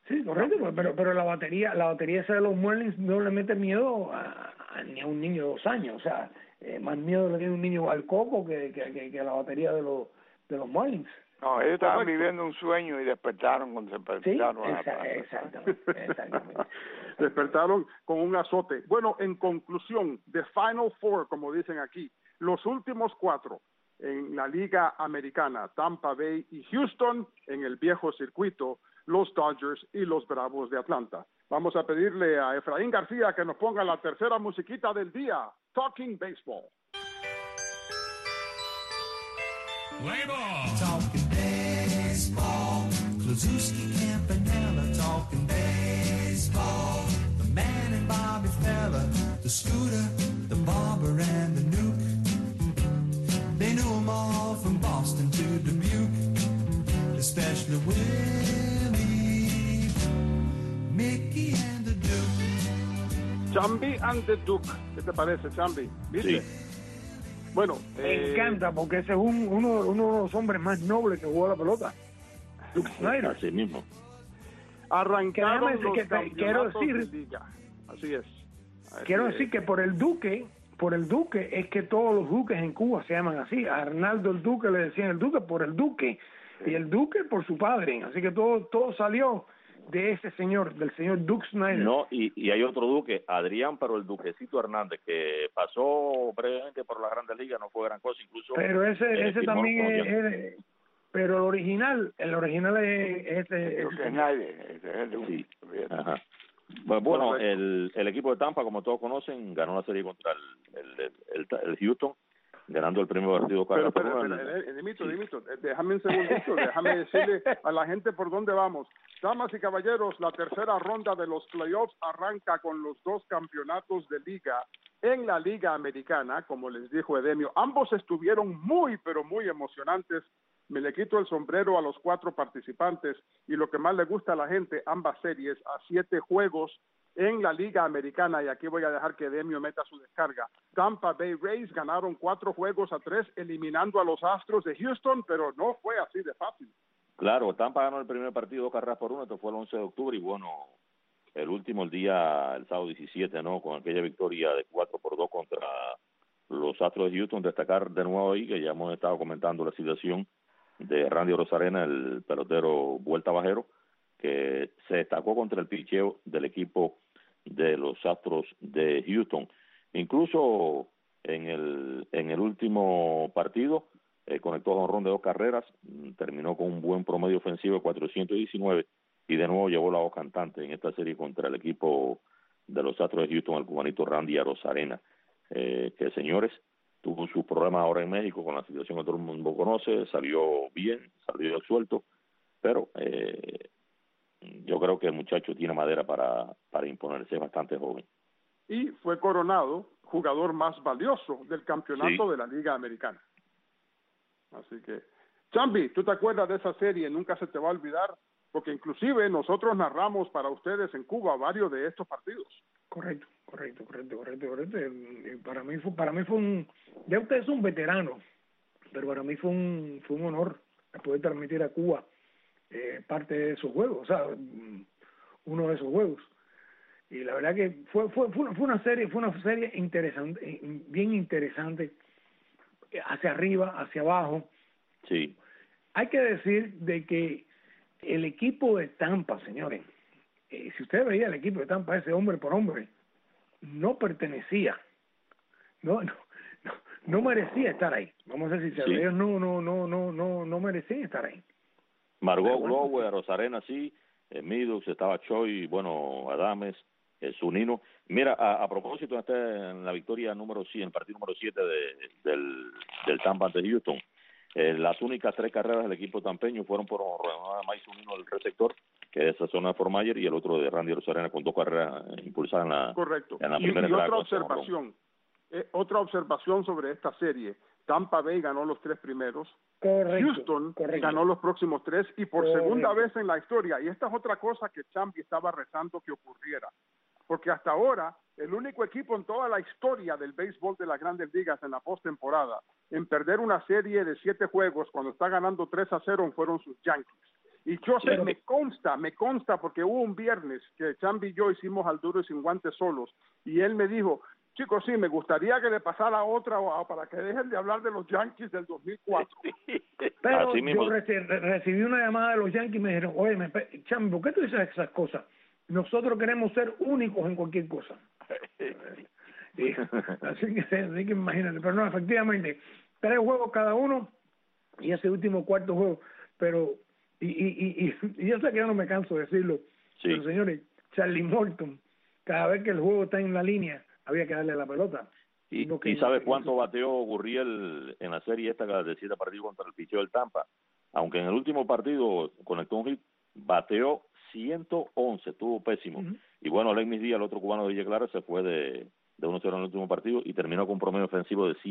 Sí, correcto, pero la batería esa de los Marlins no le mete miedo ni a un niño de 2 años, o sea, más miedo le tiene un niño al coco que a la batería de los Marlins. No, ellos estaban viviendo un sueño y despertaron cuando se despertaron. Sí, exactamente. Despertaron con un azote. Bueno, en conclusión, The Final Four, como dicen aquí, los últimos 4 en la Liga Americana, Tampa Bay y Houston, en el viejo circuito, los Dodgers y los Bravos de Atlanta. Vamos a pedirle a Efraín García que nos ponga la tercera musiquita del día, Talking Baseball. Play ball. Talking baseball, Klazuski, Campanella, talking baseball. The man and Bobby Fella, the Scooter, the Barber and the Nuke. They knew them all from Boston to Dubuque, especially Willie, Mickey and the Duke. Chambi and the Duke. ¿Qué te parece, Chambi? ¿Viste? Sí. Bueno, Me encanta porque ese es uno de los hombres más nobles que jugó la pelota. Duke Snyder. Así mismo. Arrancaron los quiero campeonatos decir, de liga. Así es. Quiero decir que por el Duque es que todos los duques en Cuba se llaman así. A Arnaldo el Duque le decían el Duque por el Duque y el Duque por su padre. Así que todo salió de ese señor, del señor Duke Snyder. No, y hay otro Duque, Adrián, pero el Duquecito Hernández, que pasó brevemente por la Grandes Ligas, no fue gran cosa, incluso. Pero ese también es pero el original es ese. Ese es el Duque. Sí. Ajá. Pues bueno, el equipo de Tampa, como todos conocen, ganó la serie contra el Houston, ganando el primer partido. Dimito, déjame un segundito, déjame decirle a la gente por dónde vamos. Damas y caballeros, la tercera ronda de los playoffs arranca con los 2 campeonatos de liga en la Liga Americana, como les dijo Edemio. Ambos estuvieron muy, pero muy emocionantes. Me le quito el sombrero a los 4 participantes y lo que más le gusta a la gente, ambas series a 7 juegos en la Liga Americana, y aquí voy a dejar que Demio meta su descarga. Tampa Bay Rays ganaron 4 juegos a 3, eliminando a los Astros de Houston, pero no fue así de fácil. Claro, Tampa ganó el primer partido 2 carreras por 1, esto fue el 11 de octubre, y bueno, el último, el sábado 17, ¿no? Con aquella victoria de 4-2 contra los Astros de Houston. Destacar de nuevo ahí, que ya hemos estado comentando la situación de Randy Arozarena, el pelotero vuelta bajero, que se destacó contra el picheo del equipo de los Astros de Houston. Incluso en el último partido conectó jonrón de 2 carreras, terminó con un buen promedio ofensivo de 419 y de nuevo llevó la voz cantante en esta serie contra el equipo de los Astros de Houston, el cubanito Randy Arozarena, que, señores, tuvo sus problemas ahora en México con la situación que todo el mundo conoce, salió bien, salió suelto, pero yo creo que el muchacho tiene madera para imponerse, es bastante joven. Y fue coronado jugador más valioso del campeonato Sí. de la Liga Americana. Así que, Chambi, ¿tú te acuerdas de esa serie? Nunca se te va a olvidar, porque inclusive nosotros narramos para ustedes en Cuba varios de estos partidos. Correcto. Para mí fue un, ya usted es un veterano, pero para mí fue un honor poder transmitir a Cuba parte de esos juegos, o sea, uno de esos juegos. Y la verdad que fue una serie interesante, bien interesante, hacia arriba, hacia abajo. Sí. Hay que decir de que el equipo de Tampa, señores, si usted veía el equipo de Tampa, ese hombre por hombre, no pertenecía, no merecía estar ahí. Vamos a decir, Sí. ellos no merecían estar ahí. Margot Glover, Arozarena, sí, Midux, estaba Choi, bueno, Adames, Zunino. Mira, a propósito, en la victoria número 100, el partido número 7 del Tampa ante Houston, las únicas 3 carreras del equipo tampeño fueron por nada más Zunino del receptor, que es esa zona de Formayer, y el otro de Randy Arozarena con 2 carreras impulsadas en la, Correcto. En la Y primera entrada. otra observación sobre esta serie. Tampa Bay ganó los 3 primeros, Correcto, Houston correcto. ganó los próximos 3 y por Correcto. segunda vez en la historia, y esta es otra cosa que Chambi estaba rezando que ocurriera, porque hasta ahora el único equipo en toda la historia del béisbol de las Grandes Ligas en la postemporada en perder una serie de 7 juegos cuando está ganando 3-0 fueron sus Yankees. Y yo sé, me consta, porque hubo un viernes que Chambi y yo hicimos al duro y sin guantes solos, y él me dijo, chicos, sí, me gustaría que le pasara otra para que dejen de hablar de los Yankees del 2004. Pero Así mismo. yo recibí una llamada de los Yankees y me dijeron, oye, Chambi, ¿por qué tú dices esas cosas? Nosotros queremos ser únicos en cualquier cosa. Sí, así que imagínate, pero no, efectivamente, 3 juegos cada uno y ese último cuarto juego, pero y yo sé que yo no me canso de decirlo, sí. Pero señores, Charlie Morton, cada vez que el juego está en la línea, había que darle la pelota. ¿Y sabes cuánto bateó Gurriel en la serie esta de 7 partidos contra el picheo del Tampa? Aunque en el último partido conectó un hit, bateó 111, estuvo pésimo. Y bueno, Lenny Díaz, el otro cubano de Villa Clara, se fue de 1-0 en el último partido y terminó con un promedio ofensivo de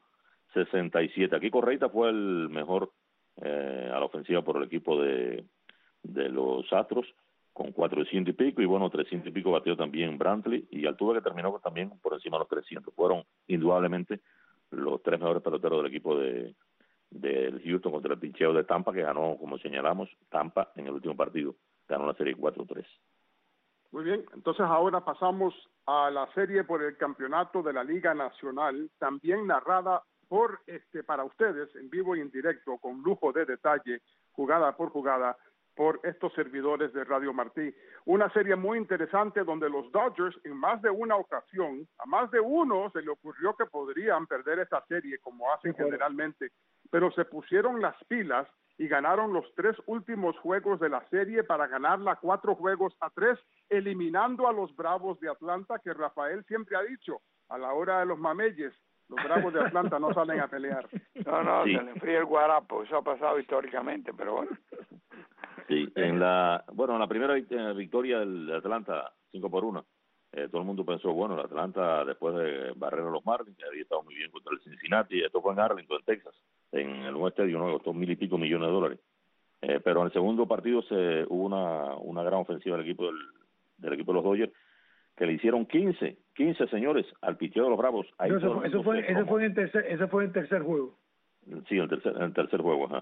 167. Aquí Correita fue el mejor a la ofensiva por el equipo de los Astros, con 400 y pico, y bueno, 300 y pico batió también Brantley, y Altuve, que terminó también por encima de los 300. Fueron indudablemente los 3 mejores peloteros del equipo de Houston contra el pincheo de Tampa, que ganó, como señalamos, Tampa en el último partido, ganó la serie 4-3. Muy bien, entonces ahora pasamos a la serie por el campeonato de la Liga Nacional, también narrada por para ustedes en vivo y en directo, con lujo de detalle, jugada por jugada, por estos servidores de Radio Martí. Una serie muy interesante donde los Dodgers, en más de una ocasión, a más de uno se le ocurrió que podrían perder esta serie, como hacen generalmente, pero se pusieron las pilas y ganaron los 3 últimos juegos de la serie para ganarla 4-3, eliminando a los Bravos de Atlanta, que Rafael siempre ha dicho, a la hora de los mameyes, los Bravos de Atlanta no salen a pelear. No, sí. Se le enfría el guarapo, eso ha pasado históricamente, pero bueno. Sí, en la primera victoria del Atlanta, 5-1, todo el mundo pensó, bueno, el Atlanta, después de barrer a los Marlins, que había estado muy bien contra el Cincinnati, esto fue en Arlington, en Texas, en el nuevo estadio, ¿no? Costó $1,000 y pico millones de dólares. Pero en el segundo partido hubo una gran ofensiva del equipo de los Dodgers, que le hicieron 15 señores al picheo de los Bravos. Ahí eso fue en el tercer juego. Sí, en el tercer juego, ajá.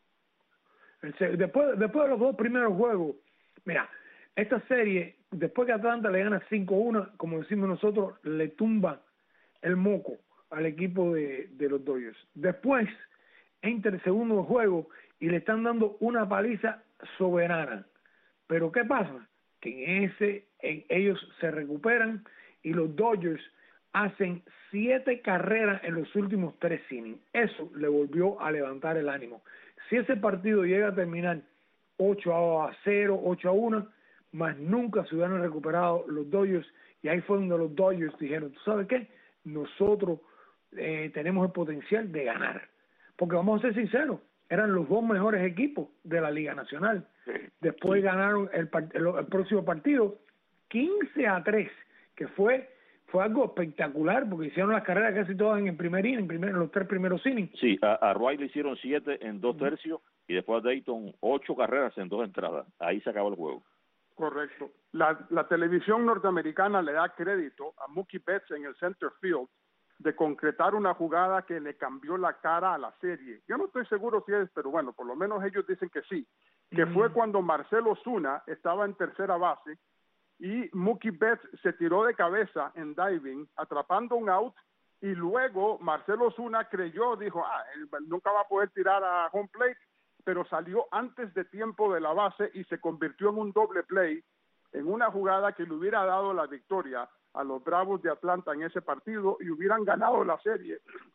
Después de los 2 primeros juegos, mira, esta serie, después que Atlanta le gana 5-1, como decimos nosotros, le tumba el moco al equipo de los Dodgers. Después entra el segundo juego y le están dando una paliza soberana. Pero ¿qué pasa? Que ellos se recuperan y los Dodgers hacen 7 carreras en los últimos 3 innings. Eso le volvió a levantar el ánimo. Si ese partido llega a terminar 8-0, 8-1, más nunca se hubieran recuperado los Dodgers, y ahí fue donde los Dodgers dijeron, ¿tú sabes qué? Nosotros tenemos el potencial de ganar. Porque vamos a ser sinceros, eran los 2 mejores equipos de la Liga Nacional. Después ganaron el próximo partido 15-3, que fue algo espectacular, porque hicieron las carreras casi todas en el primer inning, en los 3 primeros innings. Sí, a Roy le hicieron 7 en 2 tercios, y después a Dayton 8 carreras en 2 entradas. Ahí se acabó el juego. Correcto. La televisión norteamericana le da crédito a Mookie Betts en el center field de concretar una jugada que le cambió la cara a la serie. Yo no estoy seguro si es, pero bueno, por lo menos ellos dicen que sí, que fue cuando Marcell Ozuna estaba en tercera base y Mookie Betts se tiró de cabeza en diving, atrapando un out, y luego Marcell Ozuna dijo, él nunca va a poder tirar a home plate, pero salió antes de tiempo de la base y se convirtió en un doble play, en una jugada que le hubiera dado la victoria a los Bravos de Atlanta en ese partido y hubieran ganado la serie,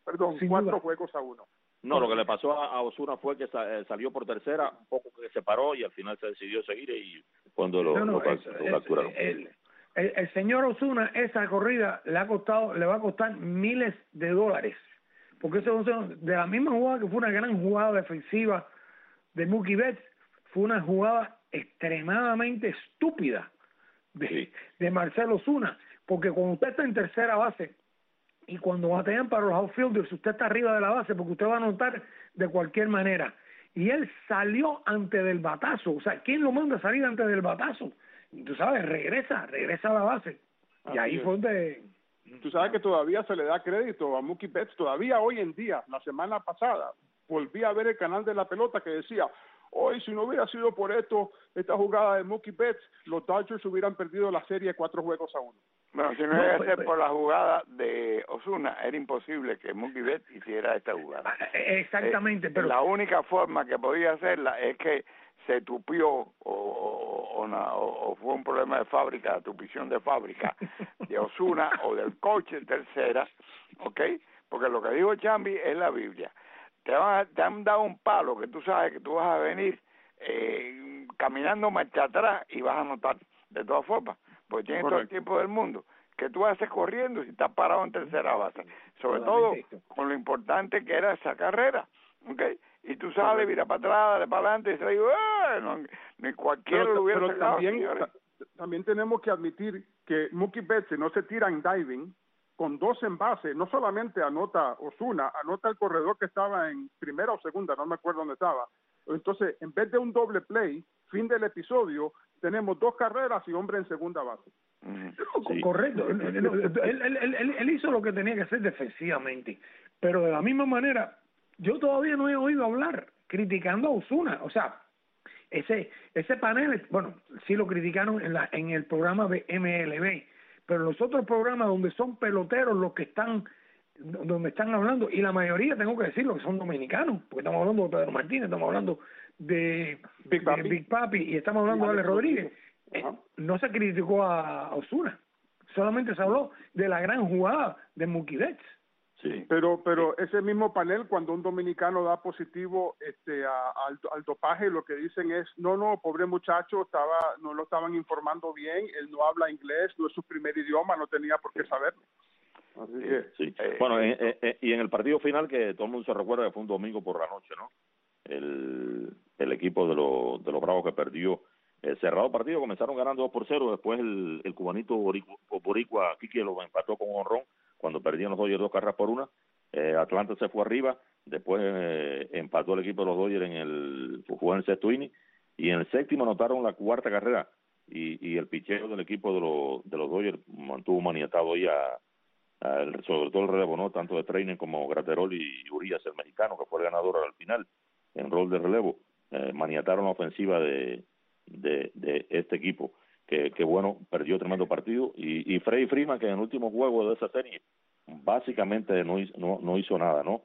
4-1. No, lo que le pasó a Ozuna fue que salió por tercera, un poco que se paró y al final se decidió seguir, y cuando lo capturaron. El señor Ozuna, esa corrida le va a costar miles de dólares, porque eso de la misma jugada que fue una gran jugada defensiva de Mookie Betts, fue una jugada extremadamente estúpida de Marcell Ozuna, porque cuando usted está en tercera base y cuando batean para los outfielders, usted está arriba de la base porque usted va a anotar de cualquier manera. Y él salió antes del batazo. O sea, ¿quién lo manda a salir antes del batazo? Tú sabes, regresa a la base. Y ahí fue donde... Tú sabes que todavía se le da crédito a Mookie Betts, todavía hoy en día, la semana pasada, volví a ver el canal de la pelota que decía, hoy si no hubiera sido por esta jugada de Mookie Betts, los Dodgers hubieran perdido la serie 4-1. Bueno, si no iba a ser por la jugada de Ozuna, era imposible que Mookie Betts hiciera esta jugada. Exactamente, pero la única forma que podía hacerla es que se tupió o fue un problema de fábrica, tupición de fábrica de Ozuna o del coche en tercera, ¿ok? Porque lo que dijo Chambi es la Biblia. Te han dado un palo que tú sabes que tú vas a venir caminando marcha atrás y vas a anotar de todas formas, porque tienes todo el tiempo del mundo. Que tú haces corriendo si estás parado en tercera base, sobre todo con lo importante que era esa carrera, ¿ok? Y tú sales, mira para atrás, dale para adelante y se dice, ni cualquiera lo hubiera sacado, también tenemos que admitir que Mookie Betts, si no se tira en diving, con 2 en base, no solamente anota Ozuna, anota el corredor que estaba en primera o segunda, no me acuerdo dónde estaba. Entonces, en vez de un doble play, fin del episodio, tenemos 2 carreras y hombre en segunda base. Sí. Correcto. Él hizo lo que tenía que hacer defensivamente, pero de la misma manera, yo todavía no he oído hablar criticando a Ozuna. O sea, ese panel, bueno, sí lo criticaron en el programa de MLB, pero los otros programas donde son peloteros los que están, donde están hablando, y la mayoría, tengo que decirlo, que son dominicanos, porque estamos hablando de Pedro Martínez, estamos hablando de Big Papi y estamos hablando de Alex Rodríguez. No se criticó a Ozuna, solamente se habló de la gran jugada de Mookie Betts. Sí, pero ese mismo panel, cuando un dominicano da positivo al dopaje, lo que dicen es, no, pobre muchacho, no lo estaban informando bien, él no habla inglés, no es su primer idioma, no tenía por qué saberlo. Así que, sí. Bueno, y en el partido final, que todo el mundo se recuerda que fue un domingo por la noche, ¿no? El equipo de los Bravos que perdió el cerrado partido, comenzaron ganando 2-0, después el cubanito boricua Quique lo empató con un jonrón cuando perdían los Dodgers 2-1. Atlanta se fue arriba, después empató el equipo de los Dodgers jugó en el sexto inning, y en el séptimo anotaron la 4ª carrera, y el picheo del equipo de los Dodgers mantuvo maniatado ahí sobre todo el relevo, ¿no? Tanto de Trainer como Graterol y Urias, el mexicano, que fue el ganador al final en rol de relevo. Maniataron la ofensiva de este equipo, que bueno, perdió tremendo partido, y Freddie Freeman, que en el último juego de esa serie básicamente no hizo nada, ¿no?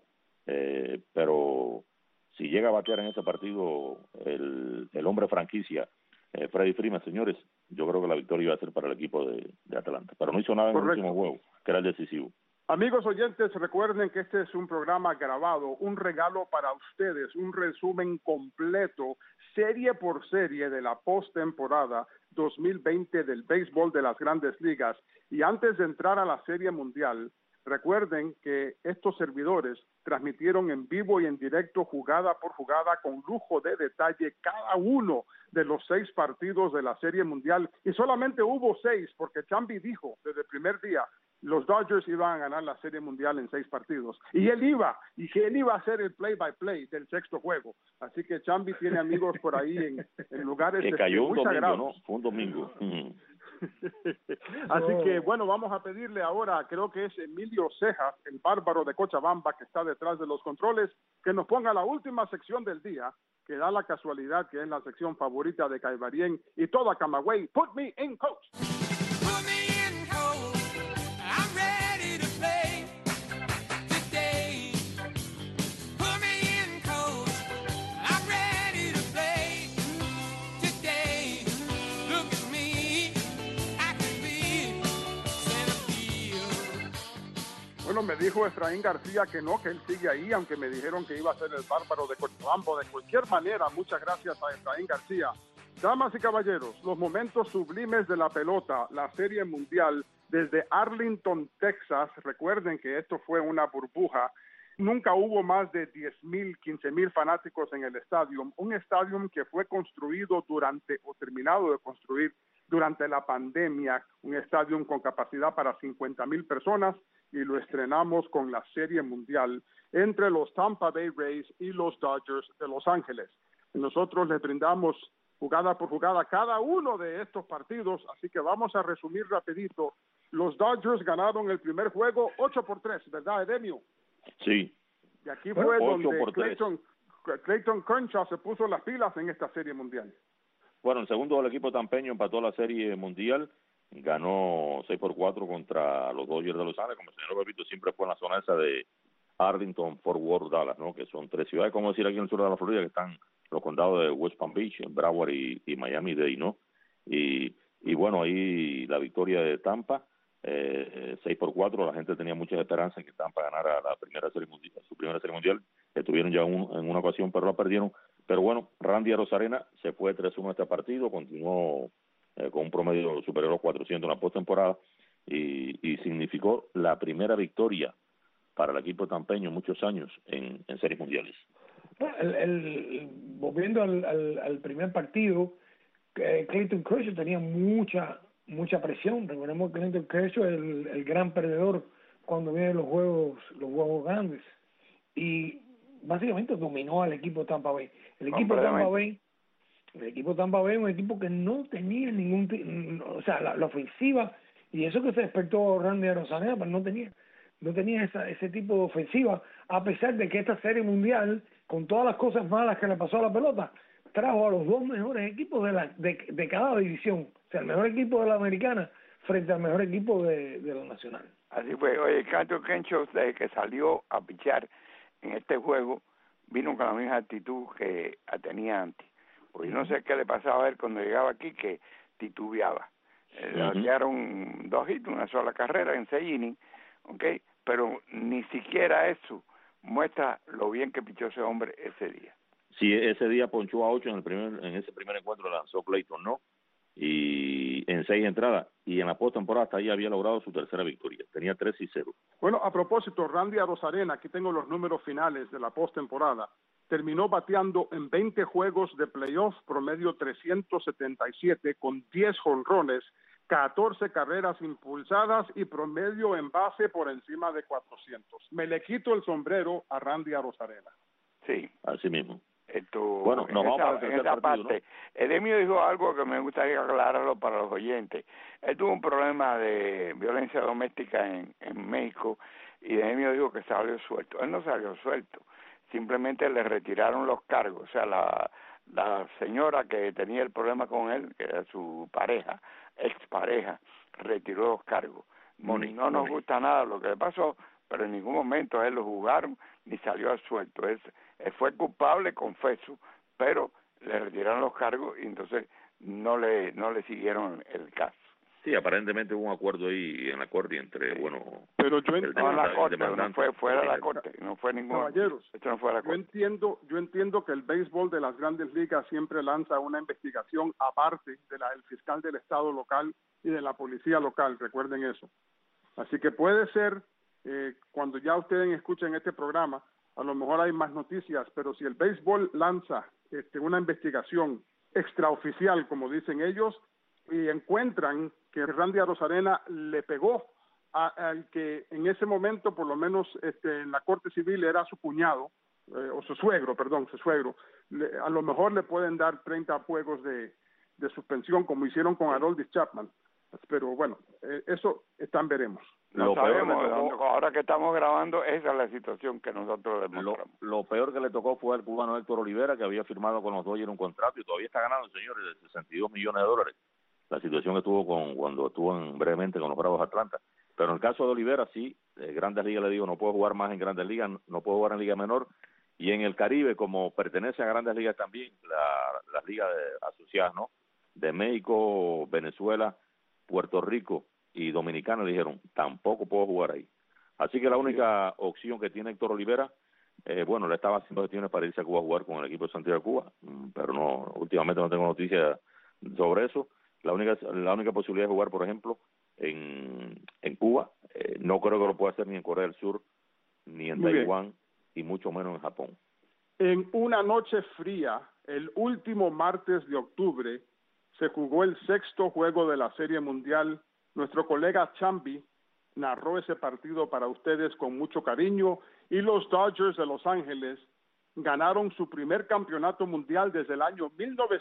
Pero si llega a batear en ese partido el hombre franquicia, Freddie Freeman, señores, yo creo que la victoria iba a ser para el equipo de Atlanta, pero no hizo nada en el último juego, que era el decisivo. Amigos oyentes, recuerden que este es un programa grabado, un regalo para ustedes, un resumen completo, serie por serie de la postemporada 2020 del béisbol de las Grandes Ligas. Y antes de entrar a la Serie Mundial, recuerden que estos servidores transmitieron en vivo y en directo, jugada por jugada, con lujo de detalle, cada uno de los 6 partidos de la Serie Mundial. Y solamente hubo 6, porque Chambi dijo desde el primer día, los Dodgers iban a ganar la Serie Mundial en 6 partidos. Y él iba a hacer el play-by-play del 6º juego. Así que Chambi tiene amigos por ahí en lugares que cayó muy un domingo, sagrados. ¿no? Fue un domingo. Así que, bueno, vamos a pedirle ahora, creo que es Emilio Cejas, el bárbaro de Cochabamba, que está detrás de los controles, que nos ponga la última sección del día, que da la casualidad que es la sección favorita de Caibarien y toda Camagüey. Put me in, coach. Put me in, coach. I'm ready to play today. Put me in, coach. I'm ready to play today. Look at me, I can be center field. Bueno, me dijo Efraín García que no, que él sigue ahí, aunque me dijeron que iba a ser el bárbaro de Cochabamba. De cualquier manera, muchas gracias a Efraín García. Damas y caballeros, los momentos sublimes de la pelota, la Serie Mundial desde Arlington, Texas. Recuerden que esto fue una burbuja. Nunca hubo más de 10,000, 15,000 fanáticos en el estadio. Un estadio que fue construido terminado de construir durante la pandemia. Un estadio con capacidad para 50,000 personas, y lo estrenamos con la Serie Mundial entre los Tampa Bay Rays y los Dodgers de Los Ángeles. Nosotros les brindamos jugada por jugada cada uno de estos partidos, así que vamos a resumir rapidito. Los Dodgers ganaron el primer juego 8-3, ¿verdad, Edemio? Sí. Y aquí fue donde Clayton Kershaw se puso las pilas en esta Serie Mundial. Bueno, el segundo del equipo tampeño empató la Serie Mundial, ganó 6-4 contra los Dodgers de Los Ángeles, como el señor Pepito siempre fue en la zona esa de Arlington, Fort Worth, Dallas, ¿no? Que son 3 ciudades, como decir aquí en el sur de la Florida, que están los condados de West Palm Beach, Broward y Miami-Dade, ¿no? Y bueno, ahí la victoria de Tampa, 6-4, la gente tenía muchas esperanzas en que Tampa ganara la primera serie mundial, su primera Serie Mundial, que tuvieron ya en una ocasión, pero la perdieron. Pero bueno, Randy Arozarena se fue 3-1 este partido, continuó con un promedio superior a los 400 en la postemporada y significó la primera victoria para el equipo tampeño en muchos años en series mundiales. Volviendo al primer partido, Clayton Kershaw tenía mucha presión. Recordemos que Clayton Kershaw es el gran perdedor cuando vienen los juegos grandes, y básicamente dominó al equipo Tampa Bay. El equipo Tampa Bay es un equipo que no tenía o sea, la ofensiva, y eso que se despertó Randy Arozarena, pero no tenía ese tipo de ofensiva, a pesar de que esta Serie Mundial, con todas las cosas malas que le pasó a la pelota, trajo a los dos mejores equipos de cada división. O sea, el mejor equipo de la americana frente al mejor equipo de la nacional. Así fue. Oye, Clayton Kershaw, desde que salió a pichar en este juego, vino con la misma actitud que tenía antes. Pues no sé qué le pasaba a él cuando llegaba aquí, que titubeaba. Le batearon 2 hits, una sola carrera en 6 innings, ¿okay? Pero ni siquiera eso muestra lo bien que pichó ese hombre ese día. Sí, ese día ponchó a 8 en ese primer encuentro, lanzó Clayton, ¿no? Y en 6 entradas, y en la postemporada hasta ahí había logrado su tercera victoria, tenía 3-0. Bueno, a propósito, Randy Arozarena, aquí tengo los números finales de la postemporada, terminó bateando en 20 juegos de playoff, promedio 377, con 10 jonrones, 14 carreras impulsadas y promedio en base por encima de 400. Me le quito el sombrero a Randy Arozarena. Sí. Así mismo. Bueno, nos vamos para el tercer partido, ¿no? Edemio dijo algo que me gustaría aclararlo para los oyentes. Él tuvo un problema de violencia doméstica en México, y Edemio dijo que salió suelto. Él no salió suelto, simplemente le retiraron los cargos. O sea, la señora que tenía el problema con él, que era su pareja, expareja, retiró los cargos. No nos gusta nada lo que le pasó, pero en ningún momento a él lo juzgaron ni salió suelto. Él fue culpable, confeso, pero le retiraron los cargos y entonces no le siguieron el caso. Sí, aparentemente hubo un acuerdo ahí en la corte entre, pero yo entiendo, la corte, no fue fuera de la corte, no fue ningún. Caballeros, esto no fue la corte. Yo entiendo que el béisbol de las Grandes Ligas siempre lanza una investigación aparte de la del fiscal del estado local y de la policía local, recuerden eso. Así que puede ser, cuando ya ustedes escuchen este programa, a lo mejor hay más noticias, pero si el béisbol lanza una investigación extraoficial, como dicen ellos, y encuentran que Randy Arozarena le pegó al que en ese momento, por lo menos en la corte civil, era su cuñado, o su suegro, a lo mejor le pueden dar 30 juegos de suspensión, como hicieron con Aroldis Chapman. Pero bueno, eso veremos. No sabemos, ahora que estamos grabando, esa es la situación que nosotros demostramos. Lo peor que le tocó fue al cubano Héctor Olivera, que había firmado con los Dodgers un contrato y todavía está ganando, señores, de $62 millones. La situación que estuvo cuando estuvo brevemente con los Bravos de Atlanta. Pero en el caso de Olivera, sí, Grandes Ligas le digo, no puedo jugar más en Grandes Ligas, no puedo jugar en Liga Menor. Y en el Caribe, como pertenece a Grandes Ligas también, las ligas asociadas, ¿no? De México, Venezuela, Puerto Rico y Dominicana, le dijeron, tampoco puedo jugar ahí. Así que la única opción que tiene Héctor Olivera, le estaba haciendo gestiones para irse a Cuba a jugar con el equipo de Santiago de Cuba, pero no, últimamente no tengo noticias sobre eso. La única posibilidad de jugar, por ejemplo, en Cuba, no creo que lo pueda hacer ni en Corea del Sur, ni en Taiwán, y mucho menos en Japón. En una noche fría, el último martes de octubre, se jugó el 6º juego de la Serie Mundial. Nuestro colega Chambi narró ese partido para ustedes con mucho cariño, y los Dodgers de Los Ángeles ganaron su primer campeonato mundial desde el año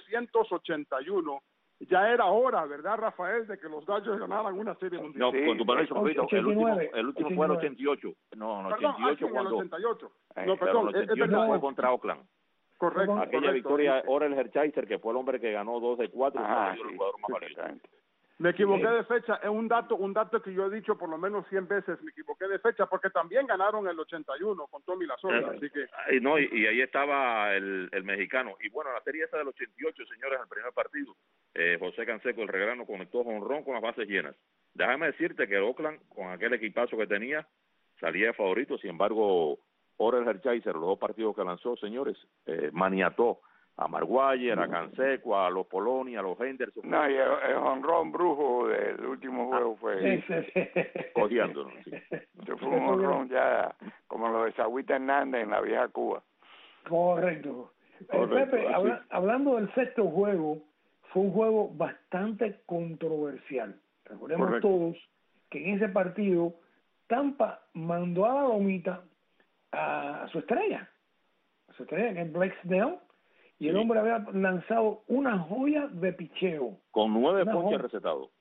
1981. Ya era hora, ¿verdad, Rafael, de que los Dodgers ganaran una Serie Mundial? No, sí, con tu permiso, el último fue el 88. No, 88 cuando... el 88. No, perdón, el 88 fue contra Oakland. Correcto. Aquella victoria, Orel Hershiser, que fue el hombre que ganó 2 de 4, Sí, el jugador más valioso. Me equivoqué de fecha, es un dato que yo he dicho por lo menos 100 veces, me equivoqué de fecha, porque también ganaron el 81 con Tommy Lasorda, así que... Y ahí estaba el mexicano. Y bueno, la serie esa del 88, señores, el primer partido, José Canseco, el regrano, conectó jonrón con las bases llenas. Déjame decirte que Oakland, con aquel equipazo que tenía, salía de favorito. Sin embargo, Orel Hershiser, los 2 partidos que lanzó, señores, maniató a Maguire, a Canseco, a los Polonia, a los Henderson. No, y el jonrón brujo del último juego fue cojeándonos. Sí. Fue un jonrón ya como lo de Sagüita Hernández en la vieja Cuba. Correcto. Pepe, hablando del sexto juego, fue un juego bastante controversial. Recordemos todos que en ese partido Tampa mandó a la lomita a su estrella, que es Blake Snell, y el hombre había lanzado una joya de picheo. Con 9 ponches recetados.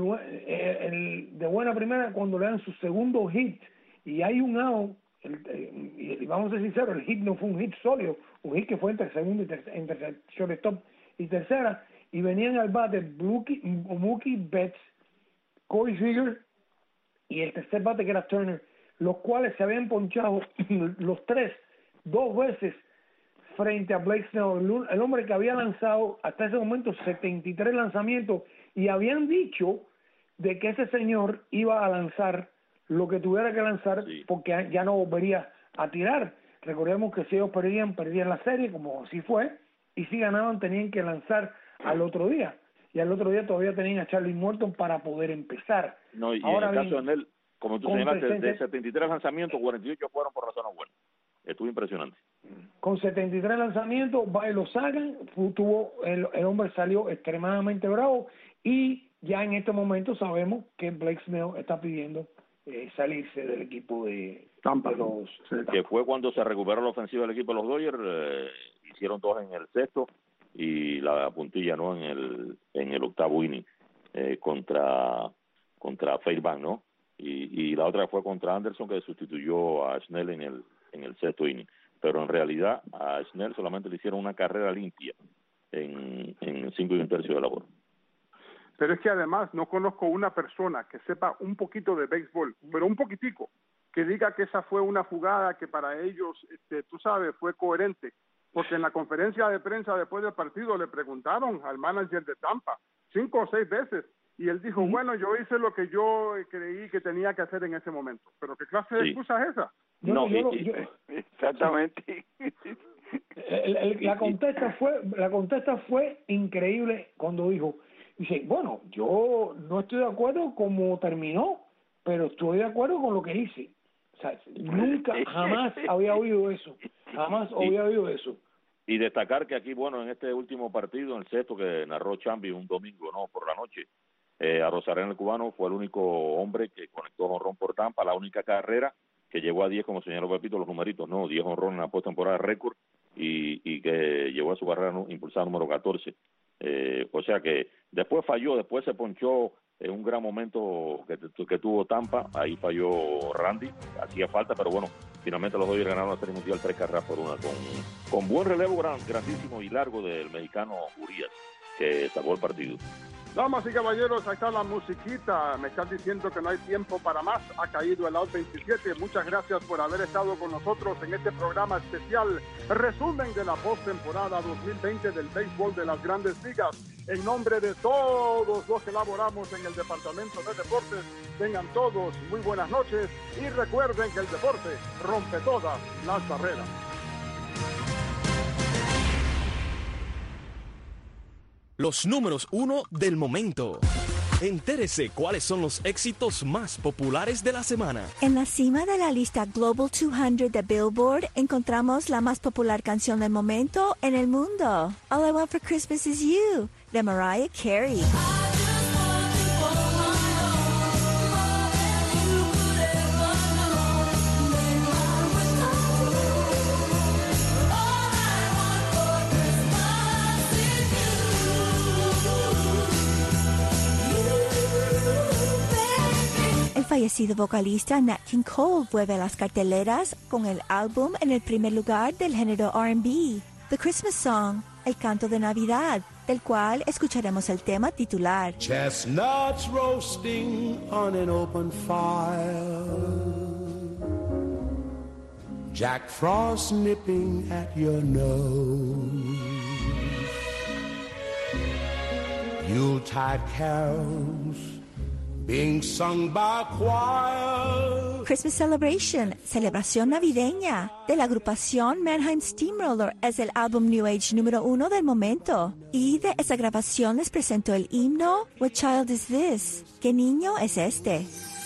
De buena primera, cuando le dan su segundo hit, y hay un out, y vamos a ser sinceros, el hit no fue un hit sólido, un hit que fue entre segundo y entre shortstop y tercera, y venían al bate Mookie Betts, Corey Seager y el tercer bate que era Turner, los cuales se habían ponchado los 3 2 veces frente a Blake Snell, el hombre que había lanzado hasta ese momento 73 lanzamientos, y habían dicho de que ese señor iba a lanzar lo que tuviera que lanzar, porque ya no volvería a tirar. Recordemos que si ellos perdían la serie, como así fue, y si ganaban tenían que lanzar al otro día, y al otro día todavía tenían a Charlie Morton para poder empezar. No, y ahora en el caso de él, como tú señalaste, de 73 lanzamientos, 48 fueron por razones buenas. Estuvo impresionante. Con 73 lanzamientos, va y lo sacan, el hombre salió extremadamente bravo, y ya en este momento sabemos que Blake Snell está pidiendo salirse del equipo de Tampa. Que fue cuando se recuperó la ofensiva del equipo de los Dodgers, hicieron 2 en el sexto y la puntilla no en el octavo inning contra Fairbanks, ¿no? Y la otra fue contra Anderson, que sustituyó a Snell en el sexto inning. Pero en realidad a Snell solamente le hicieron una carrera limpia en 5 1/3 de labor. Pero es que además no conozco una persona que sepa un poquito de béisbol, pero un poquitico, que diga que esa fue una jugada que para ellos, tú sabes, fue coherente. Porque en la conferencia de prensa después del partido le preguntaron al manager de Tampa 5 o 6 veces, y él dijo, bueno, yo hice lo que yo creí que tenía que hacer en ese momento. ¿Pero qué clase de excusa es esa? Exactamente. La contesta fue increíble cuando dice, bueno, yo no estoy de acuerdo como terminó, pero estoy de acuerdo con lo que hice. O sea, jamás había oído eso. Y destacar que aquí, bueno, en este último partido, en el sexto que narró Chambi un domingo, no, por la noche, a Rosarena el cubano fue el único hombre que conectó jonrón por Tampa, la única carrera que llegó a 10, como señaló Pepito, los numeritos, no, 10 jonrón en la postemporada récord, y que llegó a su carrera impulsada número 14. O sea que después falló, después se ponchó en un gran momento que tuvo Tampa, ahí falló Randy, hacía falta, pero bueno, finalmente los Dodgers ganaron la Serie Mundial 3 carreras por 1, con buen relevo grandísimo y largo del mexicano Urias, que salvó el partido. Damas y caballeros, ahí está la musiquita. Me están diciendo que no hay tiempo para más. Ha caído el out 27. Muchas gracias por haber estado con nosotros en este programa especial. Resumen de la postemporada 2020 del béisbol de las Grandes Ligas. En nombre de todos los que laboramos en el Departamento de Deportes, tengan todos muy buenas noches y recuerden que el deporte rompe todas las barreras. Los números 1 del momento. Entérese cuáles son los éxitos más populares de la semana. En la cima de la lista Global 200 de Billboard encontramos la más popular canción del momento en el mundo. All I Want for Christmas Is You, de Mariah Carey. El fallecido vocalista Nat King Cole vuelve a las carteleras con el álbum en el primer lugar del género R&B. The Christmas Song, el canto de Navidad, del cual escucharemos el tema titular. Chestnuts roasting on an open fire, Jack Frost nipping at your nose, Yuletide carols being sung by choir. Christmas Celebration, celebración navideña, de la agrupación Mannheim Steamroller, es el álbum New Age número 1 del momento. Y de esa grabación les presento el himno What Child Is This? ¿Qué niño es este?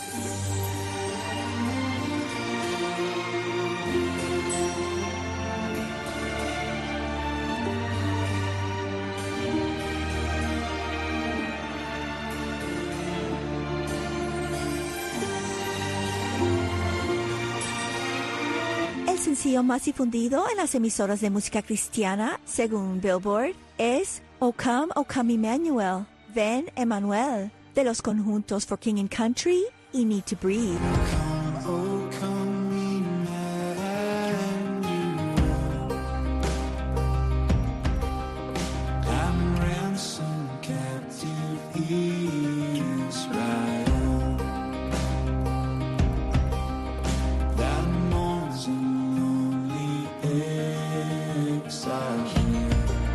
El sencillo más difundido en las emisoras de música cristiana, según Billboard, es O Come Emmanuel, Ven Emmanuel, de los conjuntos For King and Country y Need to Breathe. Oh, come Emmanuel, I'm ransom captive Israel. That mourns in lonely exile here,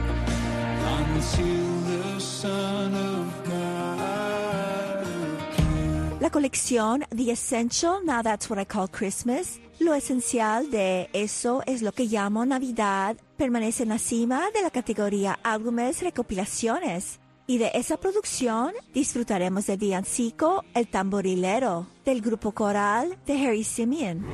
until the Son of God appear. La colección The Essential Now That's What I Call Christmas, lo esencial de Eso es lo que llamo Navidad, permanece en la cima de la categoría álbumes recopilaciones. Y de esa producción disfrutaremos del villancico El Tamborilero, del grupo coral de Harry Simeon.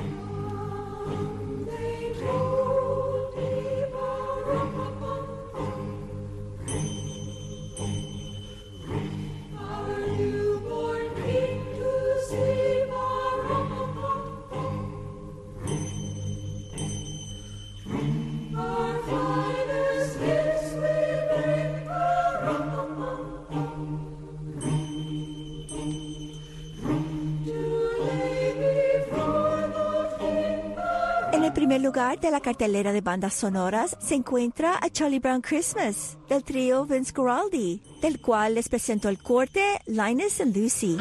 En el primer lugar de la cartelera de bandas sonoras se encuentra A Charlie Brown Christmas, del trío Vince Guaraldi, del cual les presento el corte Linus and Lucy.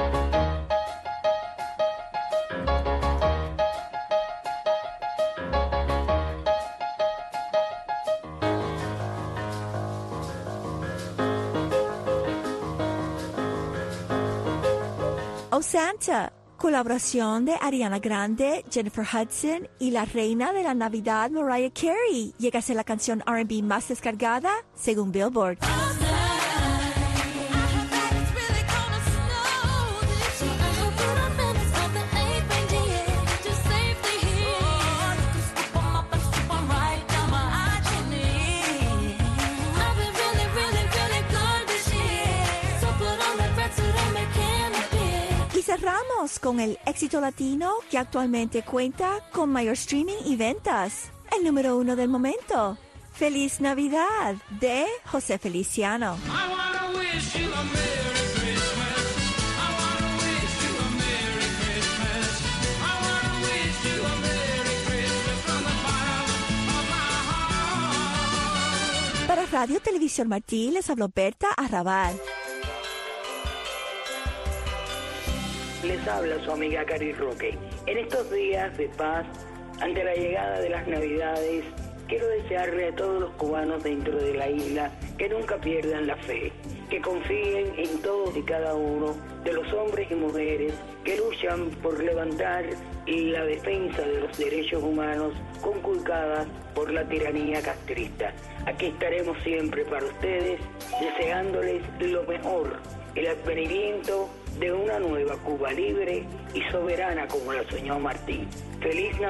Oh Santa, colaboración de Ariana Grande, Jennifer Hudson y la reina de la Navidad Mariah Carey, llega a ser la canción R&B más descargada según Billboard. Cerramos con el éxito latino que actualmente cuenta con mayor streaming y ventas. El número 1 del momento, Feliz Navidad, de José Feliciano. Para Radio Televisión Martí les habló Berta Arrabal. Les habla su amiga Cari Roque. En estos días de paz, ante la llegada de las Navidades, quiero desearle a todos los cubanos dentro de la isla que nunca pierdan la fe, que confíen en todos y cada uno de los hombres y mujeres que luchan por levantar la defensa de los derechos humanos conculcadas por la tiranía castrista. Aquí estaremos siempre para ustedes, deseándoles lo mejor, el advenimiento de una nueva Cuba libre y soberana como la soñó Martí. Feliz Navidad.